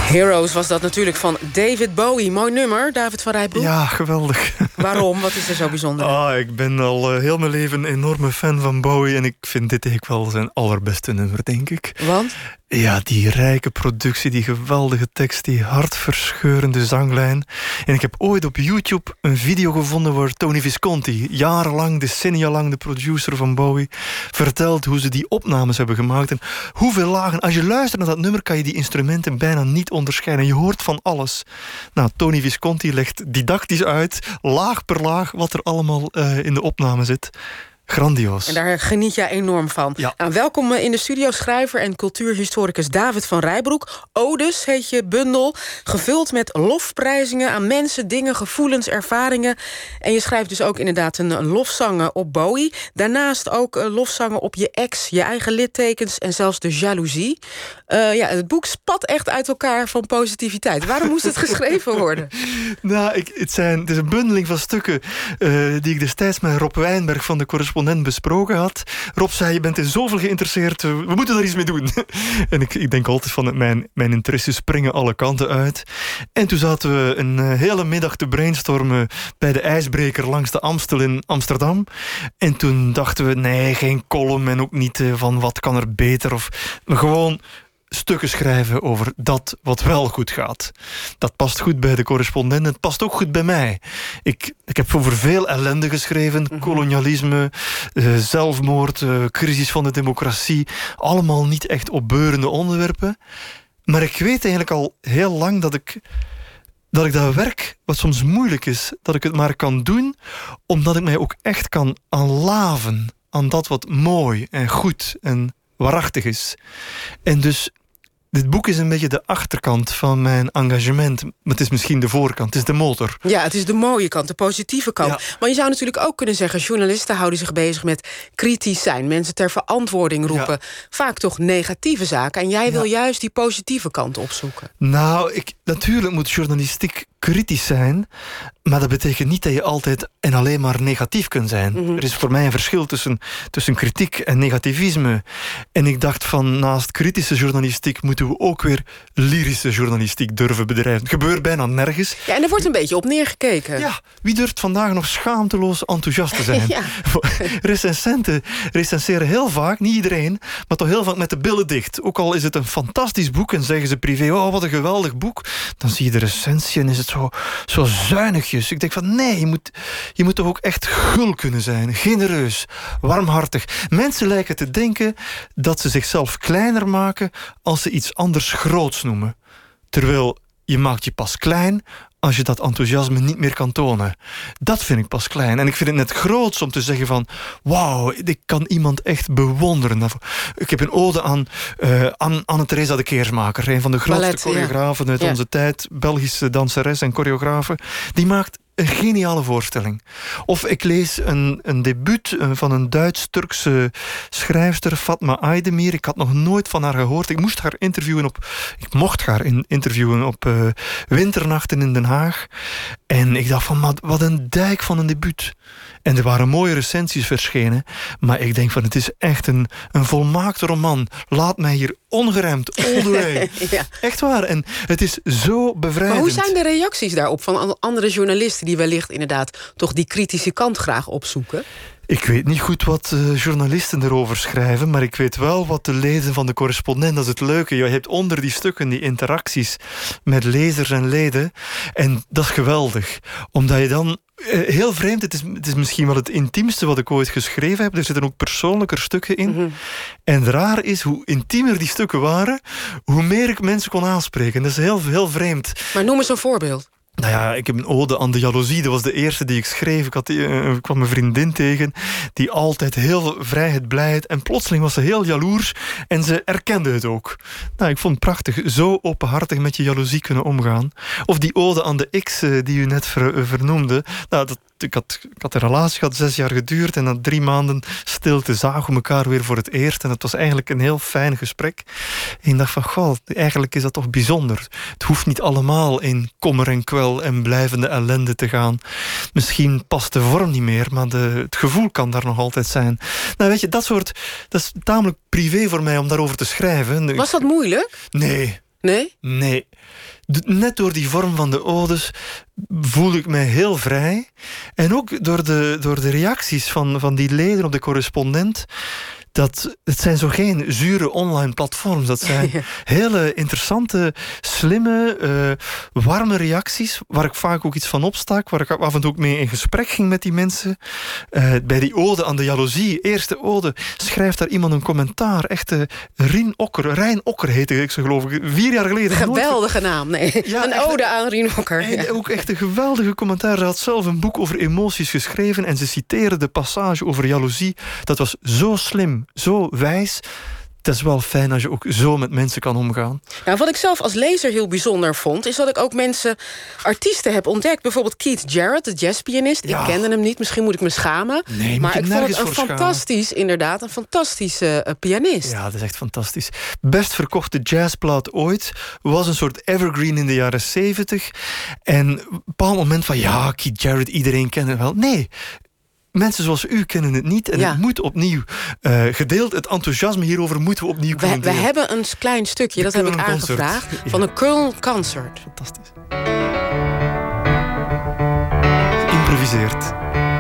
Speaker 3: Heroes was dat natuurlijk van David Bowie. Mooi nummer, David van Rijbroek.
Speaker 1: Ja, geweldig.
Speaker 3: Waarom? Wat is er zo bijzonder?
Speaker 1: Ik ben al heel mijn leven een enorme fan van Bowie. En ik vind dit eigenlijk wel zijn allerbeste nummer, denk ik.
Speaker 3: Want?
Speaker 1: Ja, die rijke productie, die geweldige tekst, die hartverscheurende zanglijn. En ik heb ooit op YouTube een video gevonden waar Tony Visconti, jarenlang, decennia lang de producer van Bowie, vertelt hoe ze die opnames hebben gemaakt. En hoeveel lagen. Als je luistert naar dat nummer, kan je die instrumenten bijna niet onderscheiden. Je hoort van alles. Nou, Tony Visconti legt didactisch uit, laag per laag, wat er allemaal in de opname zit. Grandioos.
Speaker 3: En daar geniet jij enorm van.
Speaker 1: Ja.
Speaker 3: Nou, welkom in de studio, schrijver en cultuurhistoricus David van Rijbroek. Odes heet je bundel, gevuld met lofprijzingen aan mensen, dingen, gevoelens, ervaringen. En je schrijft dus ook inderdaad een lofzangen op Bowie. Daarnaast ook lofzangen op je ex, je eigen littekens en zelfs de jaloezie. Het boek spat echt uit elkaar van positiviteit. Waarom moest het geschreven worden?
Speaker 1: Nou, het is een bundeling van stukken die ik destijds met Rob Wijnberg van de Correspondent besproken had. Rob zei, je bent in zoveel geïnteresseerd, we moeten daar iets mee doen. En ik denk altijd van, mijn interesses springen alle kanten uit. En toen zaten we een hele middag te brainstormen bij de IJsbreker langs de Amstel in Amsterdam. En toen dachten we, nee, geen column en ook niet van wat kan er beter. Maar gewoon stukken schrijven over dat wat wel goed gaat. Dat past goed bij de Correspondent. Het past ook goed bij mij. Ik heb over veel ellende geschreven. Kolonialisme, zelfmoord, crisis van de democratie. Allemaal niet echt opbeurende onderwerpen. Maar ik weet eigenlijk al heel lang dat ik dat werk, wat soms moeilijk is, dat ik het maar kan doen, omdat ik mij ook echt kan aanlaven aan dat wat mooi en goed en waarachtig is. En dus dit boek is een beetje de achterkant van mijn engagement. Maar het is misschien de voorkant, het is de motor.
Speaker 3: Ja, het is de mooie kant, de positieve kant.
Speaker 1: Ja.
Speaker 3: Maar je zou natuurlijk ook kunnen zeggen, journalisten houden zich bezig met kritisch zijn, mensen ter verantwoording roepen. Ja. Vaak toch negatieve zaken. En jij wil juist die positieve kant opzoeken.
Speaker 1: Nou, natuurlijk moet journalistiek kritisch zijn, maar dat betekent niet dat je altijd en alleen maar negatief kunt zijn. Mm-hmm. Er is voor mij een verschil tussen kritiek en negativisme. En ik dacht van, naast kritische journalistiek moeten we ook weer lyrische journalistiek durven bedrijven. Het gebeurt bijna nergens.
Speaker 3: Ja, en er wordt een beetje op neergekeken.
Speaker 1: Ja, wie durft vandaag nog schaamteloos enthousiast te zijn? Ja. Recensenten recenseren heel vaak, niet iedereen, maar toch heel vaak met de billen dicht. Ook al is het een fantastisch boek en zeggen ze privé, oh, wat een geweldig boek. Dan zie je de recensie en is het zo zuinigjes. Ik denk van, nee, je moet toch ook echt gul kunnen zijn. Genereus, warmhartig. Mensen lijken te denken dat ze zichzelf kleiner maken als ze iets anders groots noemen. Terwijl je maakt je pas klein als je dat enthousiasme niet meer kan tonen. Dat vind ik pas klein. En ik vind het net groots om te zeggen van, wauw, ik kan iemand echt bewonderen. Ik heb een ode aan Anne-Theresa de Keersmaker, een van de grootste choreografen uit onze tijd, Belgische danseres en choreografe. Die maakt een geniale voorstelling. Of ik lees een debuut van een Duits-Turkse schrijfster, Fatma Aydemir. Ik had nog nooit van haar gehoord. Ik mocht haar interviewen op Winternachten in Den Haag. En ik dacht van, wat een dijk van een debuut. En er waren mooie recensies verschenen. Maar ik denk van, het is echt een volmaakte roman. Laat mij hier ongeremd, all the way. Ja. Echt waar. En het is zo bevrijdend.
Speaker 3: Maar hoe zijn de reacties daarop van andere journalisten die wellicht inderdaad toch die kritische kant graag opzoeken?
Speaker 1: Ik weet niet goed wat journalisten erover schrijven, maar ik weet wel wat de leden van de Correspondent, dat is het leuke. Je hebt onder die stukken die interacties met lezers en leden. En dat is geweldig. Omdat je dan heel vreemd, het is misschien wel het intiemste wat ik ooit geschreven heb. Er zitten ook persoonlijker stukken in. Mm-hmm. En raar is, hoe intiemer die stukken waren, hoe meer ik mensen kon aanspreken. Dat is heel, heel vreemd.
Speaker 3: Maar noem eens een voorbeeld.
Speaker 1: Nou ja, ik heb een ode aan de jaloezie. Dat was de eerste die ik schreef. Ik kwam een vriendin tegen die altijd heel vrijheid, blijheid. En plotseling was ze heel jaloers en ze erkende het ook. Nou, ik vond het prachtig. Zo openhartig met je jaloezie kunnen omgaan. Of die ode aan de X die u net vernoemde. Nou, ik had een relatie gehad, 6 jaar geduurd. En na 3 maanden stilte zagen we elkaar weer voor het eerst. En het was eigenlijk een heel fijn gesprek. En ik dacht van, goh, eigenlijk is dat toch bijzonder. Het hoeft niet allemaal in kommer en kwel en blijvende ellende te gaan. Misschien past de vorm niet meer, maar het gevoel kan daar nog altijd zijn. Nou, weet je, dat is tamelijk privé voor mij om daarover te schrijven.
Speaker 3: Was dat moeilijk?
Speaker 1: Nee.
Speaker 3: Nee?
Speaker 1: Nee. Net door die vorm van de odes voel ik mij heel vrij. En ook door de reacties van die leden op de correspondent. Het zijn zo geen zure online platforms. Dat zijn hele interessante, slimme, warme reacties. Waar ik vaak ook iets van opstak. Waar ik af en toe ook mee in gesprek ging met die mensen. Bij die ode aan de jaloezie, eerste ode, schrijft daar iemand een commentaar. Echte Rien Okker heette ik, geloof ik. 4 jaar geleden.
Speaker 3: Geweldige naam, nee. Ja, een ode aan Rien Okker.
Speaker 1: En ook echt een geweldige commentaar. Ze had zelf een boek over emoties geschreven. En ze citeerde de passage over jaloezie. Dat was zo slim. Zo wijs. Het is wel fijn als je ook zo met mensen kan omgaan.
Speaker 3: Nou, wat ik zelf als lezer heel bijzonder vond, is dat ik ook artiesten heb ontdekt. Bijvoorbeeld Keith Jarrett, de jazzpianist. Ja. Ik kende hem niet, misschien moet ik me schamen.
Speaker 1: Nee,
Speaker 3: maar ik vond het een fantastische pianist.
Speaker 1: Ja, dat is echt fantastisch. Best verkochte jazzplaat ooit. Was een soort evergreen in de jaren 70. En op een bepaald moment van, ja, Keith Jarrett, iedereen kent hem wel. Nee. Mensen zoals u kennen het niet en het moet opnieuw gedeeld. Het enthousiasme hierover moeten we opnieuw kunnen delen.
Speaker 3: We hebben een klein stukje, dat heb ik aangevraagd, van een Köln Concert.
Speaker 1: Fantastisch. Geïmproviseerd.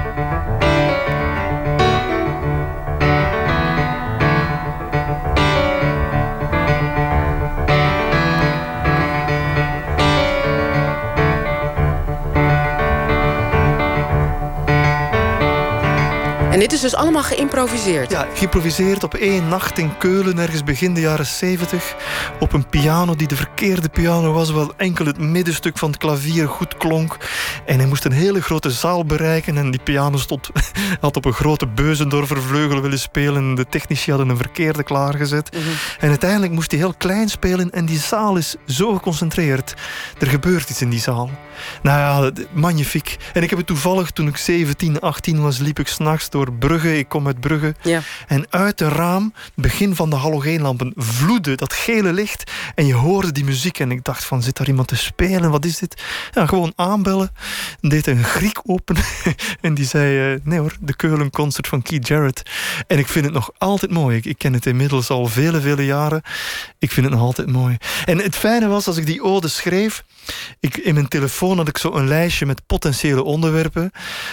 Speaker 3: En dit is dus allemaal geïmproviseerd?
Speaker 1: Ja, geïmproviseerd op 1 nacht in Keulen, ergens begin de jaren 70. Op een piano die de verkeerde piano was, wel enkel het middenstuk van het klavier goed klonk. En hij moest een hele grote zaal bereiken en die piano had op een grote Beuzendorfer vleugel willen spelen. De technici hadden een verkeerde klaargezet. En uiteindelijk moest hij heel klein spelen en die zaal is zo geconcentreerd. Er gebeurt iets in die zaal. Nou ja, magnifiek. En ik heb het toevallig, toen ik 17, 18 was, liep ik 's nachts door Brugge. Ik kom uit Brugge. Ja. En uit een raam, begin van de halogeenlampen, vloedde dat gele licht. En je hoorde die muziek. En ik dacht van, zit daar iemand te spelen? Wat is dit? Ja, gewoon aanbellen. Deed een Griek open. En die zei, nee hoor, de Keulen Concert van Keith Jarrett. En ik vind het nog altijd mooi. Ik ken het inmiddels al vele jaren. Ik vind het nog altijd mooi. En het fijne was, als ik die ode schreef, in mijn telefoon had ik zo een lijstje met potentiële onderwerpen.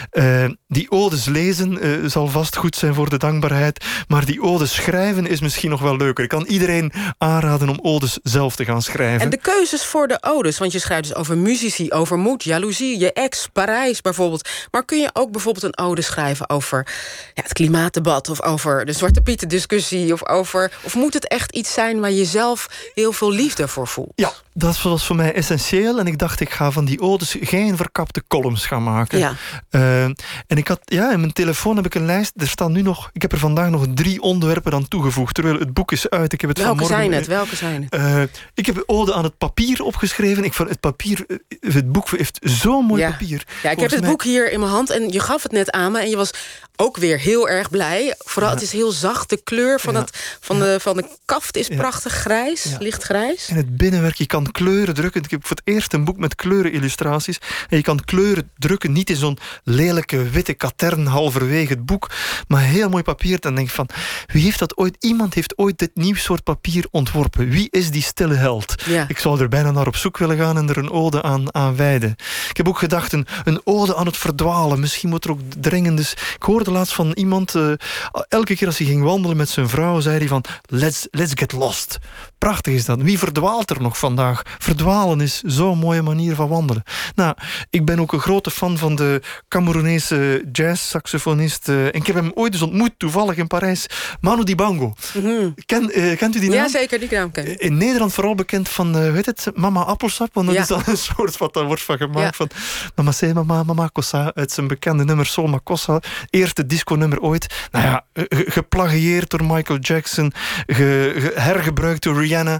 Speaker 1: Die odes lezen zal vast goed zijn voor de dankbaarheid. Maar die odes schrijven is misschien nog wel leuker. Ik kan iedereen aanraden om odes zelf te gaan schrijven.
Speaker 3: En de keuzes voor de odes, want je schrijft dus over muzici, over moed, jaloezie, je ex, Parijs bijvoorbeeld. Maar kun je ook bijvoorbeeld een ode schrijven over het klimaatdebat of over de Zwarte Pieten discussie of moet het echt iets zijn waar je zelf heel veel liefde voor voelt?
Speaker 1: Ja, dat was voor mij essentieel. En ik dacht, ik ga van die odes geen verkapte columns gaan maken. Ja. En ik had, in mijn telefoon heb ik een lijst. Er staan nu nog, ik heb er vandaag nog 3 onderwerpen aan toegevoegd. Terwijl het boek is uit. Ik heb het
Speaker 3: Welke zijn het?
Speaker 1: Ik heb ode aan het papier opgeschreven. Ik vond het boek heeft zo'n mooi papier.
Speaker 3: Ja, ik heb het boek hier in mijn hand en je gaf het net aan me en je was ook weer heel erg blij. Vooral het is heel zacht. De kleur van de kaft is prachtig grijs, lichtgrijs.
Speaker 1: En het binnenwerk, je kan kleuren drukken. Ik heb voor het eerst een boek met kleurenillustraties. En je kan kleuren drukken, niet in zo'n lelijke witte katern halverwege het boek, maar heel mooi papier. Dan denk ik van, iemand heeft ooit dit nieuw soort papier ontworpen. Wie is die stille held? Ja. Ik zou er bijna naar op zoek willen gaan en er een ode aan wijden. Ik heb ook gedacht, een ode aan het verdwalen. Misschien moet er ook dringend. Dus ik hoorde laatst van iemand, elke keer als hij ging wandelen met zijn vrouw, zei hij van, let's get lost. Prachtig is dat. Wie verdwaalt er nog vandaag? Verdwalen is zo'n mooie manier van wandelen. Nou, ik ben ook een grote fan van de Cameroenese jazz-saxofonist. En ik heb hem ooit eens ontmoet, toevallig in Parijs. Manu Dibango. Kent u die naam?
Speaker 3: Ja, zeker, die naam ken ik.
Speaker 1: In Nederland vooral bekend van, Mama Appelsap. Want dat is dan een soort wat daar wordt van gemaakt. Van Mama Se, Mama Kossa. Uit zijn bekende nummer Sol Makossa. Eerste disco-nummer ooit. Nou ja, geplagieerd door Michael Jackson. Hergebruikt door Rihanna.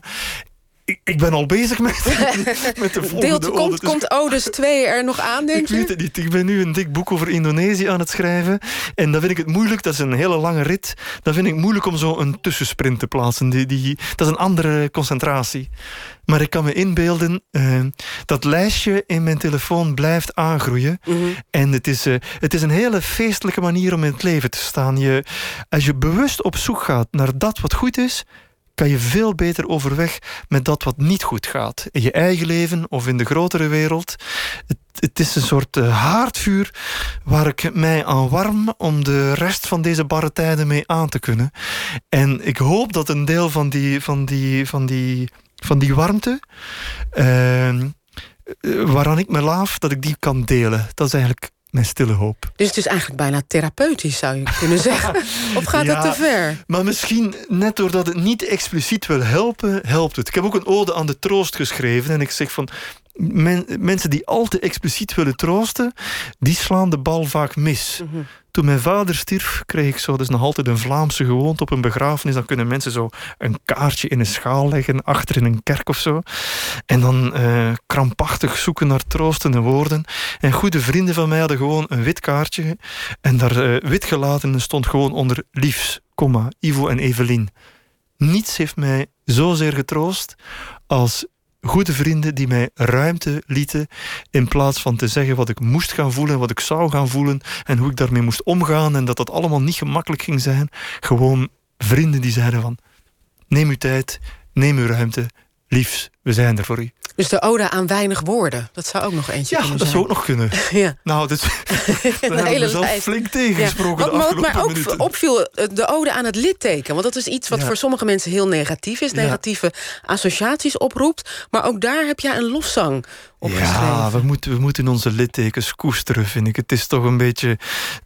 Speaker 1: Ik ben al bezig met de volgende ode.
Speaker 3: Komt Odes 2 er nog aan, denk je?
Speaker 1: Ik weet het niet. Ik ben nu een dik boek over Indonesië aan het schrijven. En dan vind ik het moeilijk. Dat is een hele lange rit. Dan vind ik moeilijk om zo een tussensprint te plaatsen. Dat is een andere concentratie. Maar ik kan me inbeelden, dat lijstje in mijn telefoon blijft aangroeien. En het is een hele feestelijke manier om in het leven te staan. Als je bewust op zoek gaat naar dat wat goed is, kan je veel beter overweg met dat wat niet goed gaat. In je eigen leven of in de grotere wereld. Het is een soort haardvuur waar ik mij aan warm om de rest van deze barre tijden mee aan te kunnen. En ik hoop dat een deel van die warmte waaraan ik me laaf, dat ik die kan delen. Dat is eigenlijk mijn stille hoop.
Speaker 3: Dus het is eigenlijk bijna therapeutisch, zou je kunnen zeggen. Of gaat het te ver?
Speaker 1: Maar misschien, net doordat het niet expliciet wil helpen, helpt het. Ik heb ook een ode aan de troost geschreven. En ik zeg van, mensen die al te expliciet willen troosten, die slaan de bal vaak mis. Mm-hmm. Toen mijn vader stierf, kreeg ik zo, dat is nog altijd een Vlaamse gewoonte, op een begrafenis, dan kunnen mensen zo een kaartje in een schaal leggen, achter in een kerk of zo. En dan krampachtig zoeken naar troostende woorden. En goede vrienden van mij hadden gewoon een wit kaartje. En daar wit gelaten stond gewoon onder liefs, Ivo en Evelien. Niets heeft mij zozeer getroost als goede vrienden die mij ruimte lieten in plaats van te zeggen wat ik moest gaan voelen, wat ik zou gaan voelen en hoe ik daarmee moest omgaan en dat dat allemaal niet gemakkelijk ging zijn. Gewoon vrienden die zeiden van, neem uw tijd, neem uw ruimte, liefs, we zijn er voor u.
Speaker 3: Dus de ode aan weinig woorden, dat zou ook nog eentje kunnen zijn.
Speaker 1: Ja, dat zou ook nog kunnen.
Speaker 3: Ja.
Speaker 1: Nou, daar heb ik mezelf flink tegengesproken.
Speaker 3: Ja. Wat mij ook opviel, de ode aan het litteken. Want dat is iets wat voor sommige mensen heel negatief is. Negatieve associaties oproept. Maar ook daar heb jij een lofzang opgeschreven.
Speaker 1: Ja, we moeten onze littekens koesteren, vind ik. Het is toch een beetje...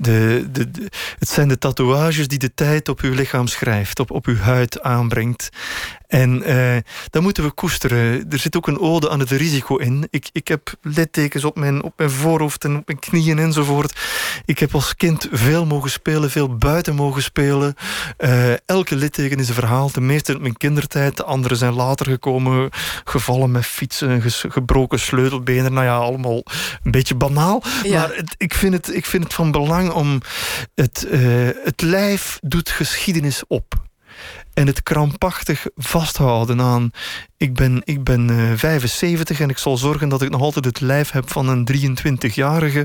Speaker 1: het zijn de tatoeages die de tijd op uw lichaam schrijft. Op uw huid aanbrengt. En dat moeten we koesteren. Er zit ook een ode aan het risico in. Ik heb littekens op mijn voorhoofd en op mijn knieën enzovoort. Ik heb als kind veel mogen spelen, veel buiten mogen spelen. Elke litteken is een verhaal. De meeste uit mijn kindertijd, de andere zijn later gekomen. Gevallen met fietsen, gebroken sleutelbenen. Nou ja, allemaal een beetje banaal. Ja. Maar ik vind het van belang om... Het lijf doet geschiedenis op. En het krampachtig vasthouden aan... Ik ben 75 en ik zal zorgen dat ik nog altijd het lijf heb van een 23-jarige.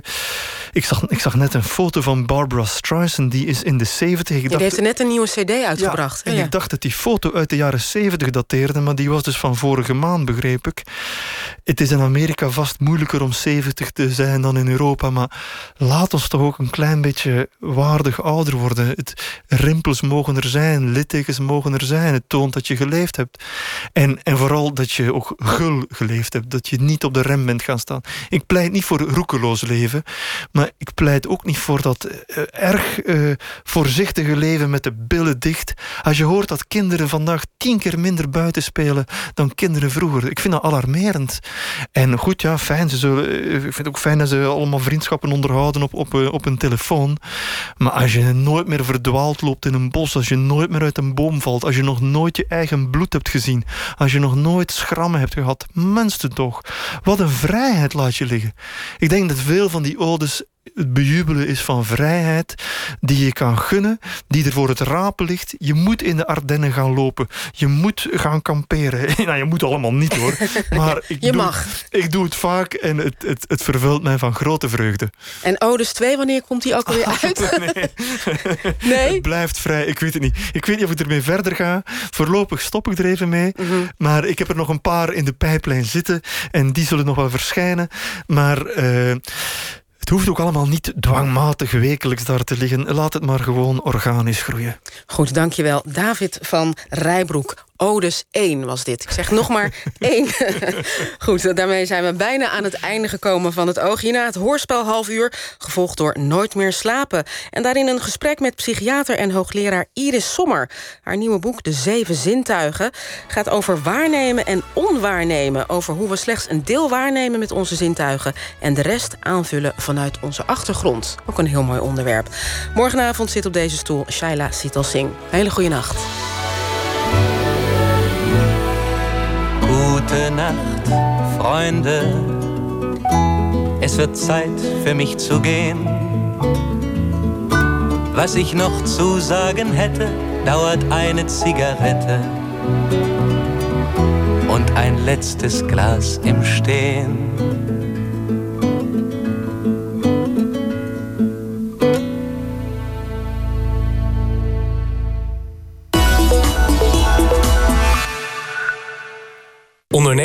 Speaker 1: Ik zag net een foto van Barbra Streisand, die is in de 70.
Speaker 3: Die heeft er net een nieuwe cd uitgebracht.
Speaker 1: Ja, en ik dacht dat die foto uit de jaren 70 dateerde, maar die was dus van vorige maand, begreep ik. Het is in Amerika vast moeilijker om 70 te zijn dan in Europa, maar laat ons toch ook een klein beetje waardig ouder worden. Rimpels mogen er zijn, littekens mogen er zijn. Het toont dat je geleefd hebt. En vooral dat je ook gul geleefd hebt. Dat je niet op de rem bent gaan staan. Ik pleit niet voor roekeloos leven. Maar ik pleit ook niet voor dat erg voorzichtige leven met de billen dicht. Als je hoort dat kinderen vandaag 10 keer minder buiten spelen dan kinderen vroeger. Ik vind dat alarmerend. En goed, ja, fijn. Ik vind het ook fijn dat ze allemaal vriendschappen onderhouden op een telefoon. Maar als je nooit meer verdwaald loopt in een bos, als je nooit meer uit een boom valt, als je nog nooit je eigen bloed hebt gezien, als je nog nooit schrammen hebt gehad, mensen toch. Wat een vrijheid laat je liggen. Ik denk dat veel van die odes het bejubelen is van vrijheid die je kan gunnen, die er voor het rapen ligt. Je moet in de Ardennen gaan lopen. Je moet gaan kamperen. Nou, je moet allemaal niet, hoor. Maar ik doe het vaak en het vervult mij van grote vreugde.
Speaker 3: En Odes 2, wanneer komt die ook alweer uit? Nee?
Speaker 1: Het blijft vrij, ik weet het niet. Ik weet niet of ik ermee verder ga. Voorlopig stop ik er even mee. Mm-hmm. Maar ik heb er nog een paar in de pijplijn zitten en die zullen nog wel verschijnen. Maar... het hoeft ook allemaal niet dwangmatig wekelijks daar te liggen. Laat het maar gewoon organisch groeien.
Speaker 3: Goed, dankjewel. David van Rijbroek. Odes 1 was dit. Ik zeg nog maar 1. Goed, daarmee zijn we bijna aan het einde gekomen van het Oog. Hierna het hoorspel half uur, gevolgd door Nooit meer slapen. En daarin een gesprek met psychiater en hoogleraar Iris Sommer. Haar nieuwe boek De 7 zintuigen gaat over waarnemen en onwaarnemen. Over hoe we slechts een deel waarnemen met onze zintuigen en de rest aanvullen vanuit onze achtergrond. Ook een heel mooi onderwerp. Morgenavond zit op deze stoel Shaila Sital Singh. Hele goede nacht.
Speaker 4: Gute Nacht, Freunde. Es wird Zeit für mich zu gehen. Was ich noch zu sagen hätte, dauert eine Zigarette und ein letztes Glas im Stehen.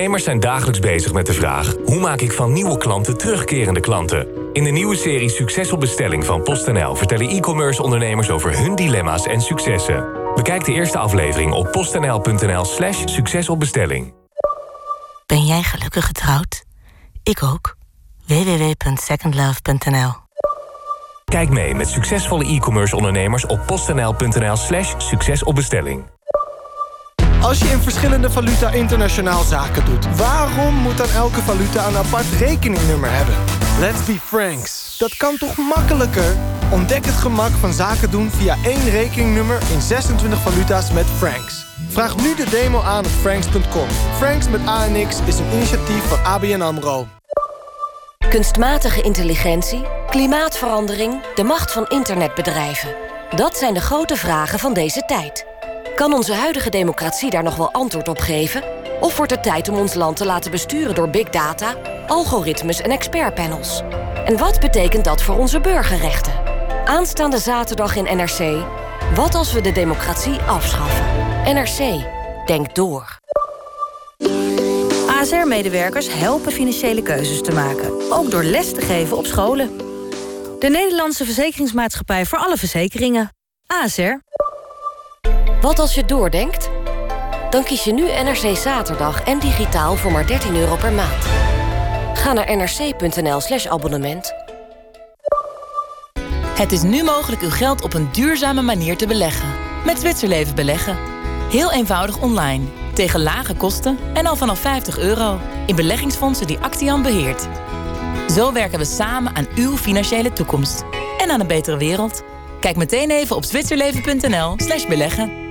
Speaker 5: Ondernemers zijn dagelijks bezig met de vraag: hoe maak ik van nieuwe klanten terugkerende klanten? In de nieuwe serie Succes op bestelling van PostNL vertellen e-commerce ondernemers over hun dilemma's en successen. Bekijk de eerste aflevering op postnl.nl/succesopbestelling.
Speaker 6: Ben jij gelukkig getrouwd? Ik ook. www.secondlove.nl.
Speaker 5: Kijk mee met succesvolle e-commerce ondernemers op postnl.nl/succesopbestelling.
Speaker 23: Als je in verschillende valuta internationaal zaken doet, waarom moet dan elke valuta een apart rekeningnummer hebben? Let's be franks. Dat kan toch makkelijker? Ontdek het gemak van zaken doen via één rekeningnummer in 26 valuta's met Franks. Vraag nu de demo aan op franks.com. Franks met ANX is een initiatief van ABN AMRO.
Speaker 6: Kunstmatige intelligentie, klimaatverandering, de macht van internetbedrijven. Dat zijn de grote vragen van deze tijd. Kan onze huidige democratie daar nog wel antwoord op geven? Of wordt het tijd om ons land te laten besturen door big data, algoritmes en expertpanels? En wat betekent dat voor onze burgerrechten? Aanstaande zaterdag in NRC. Wat als we de democratie afschaffen? NRC. Denk door.
Speaker 24: ASR-medewerkers helpen financiële keuzes te maken. Ook door les te geven op scholen. De Nederlandse Verzekeringsmaatschappij voor alle verzekeringen. ASR.
Speaker 6: Wat als je doordenkt? Dan kies je nu NRC Zaterdag en digitaal voor maar €13 per maand. Ga naar nrc.nl/abonnement.
Speaker 25: Het is nu mogelijk uw geld op een duurzame manier te beleggen. Met Zwitserleven Beleggen. Heel eenvoudig online. Tegen lage kosten en al vanaf €50 in beleggingsfondsen die Actian beheert. Zo werken we samen aan uw financiële toekomst. En aan een betere wereld. Kijk meteen even op zwitserleven.nl/beleggen.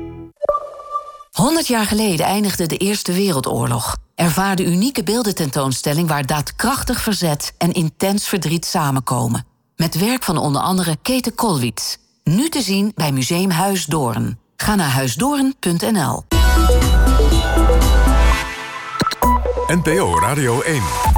Speaker 26: 100 jaar geleden eindigde de Eerste Wereldoorlog. Ervaar de unieke beeldententoonstelling waar daadkrachtig verzet en intens verdriet samenkomen. Met werk van onder andere Käthe Kollwitz. Nu te zien bij Museum Huis Doorn. Ga naar huisdoorn.nl.
Speaker 2: NPO Radio 1.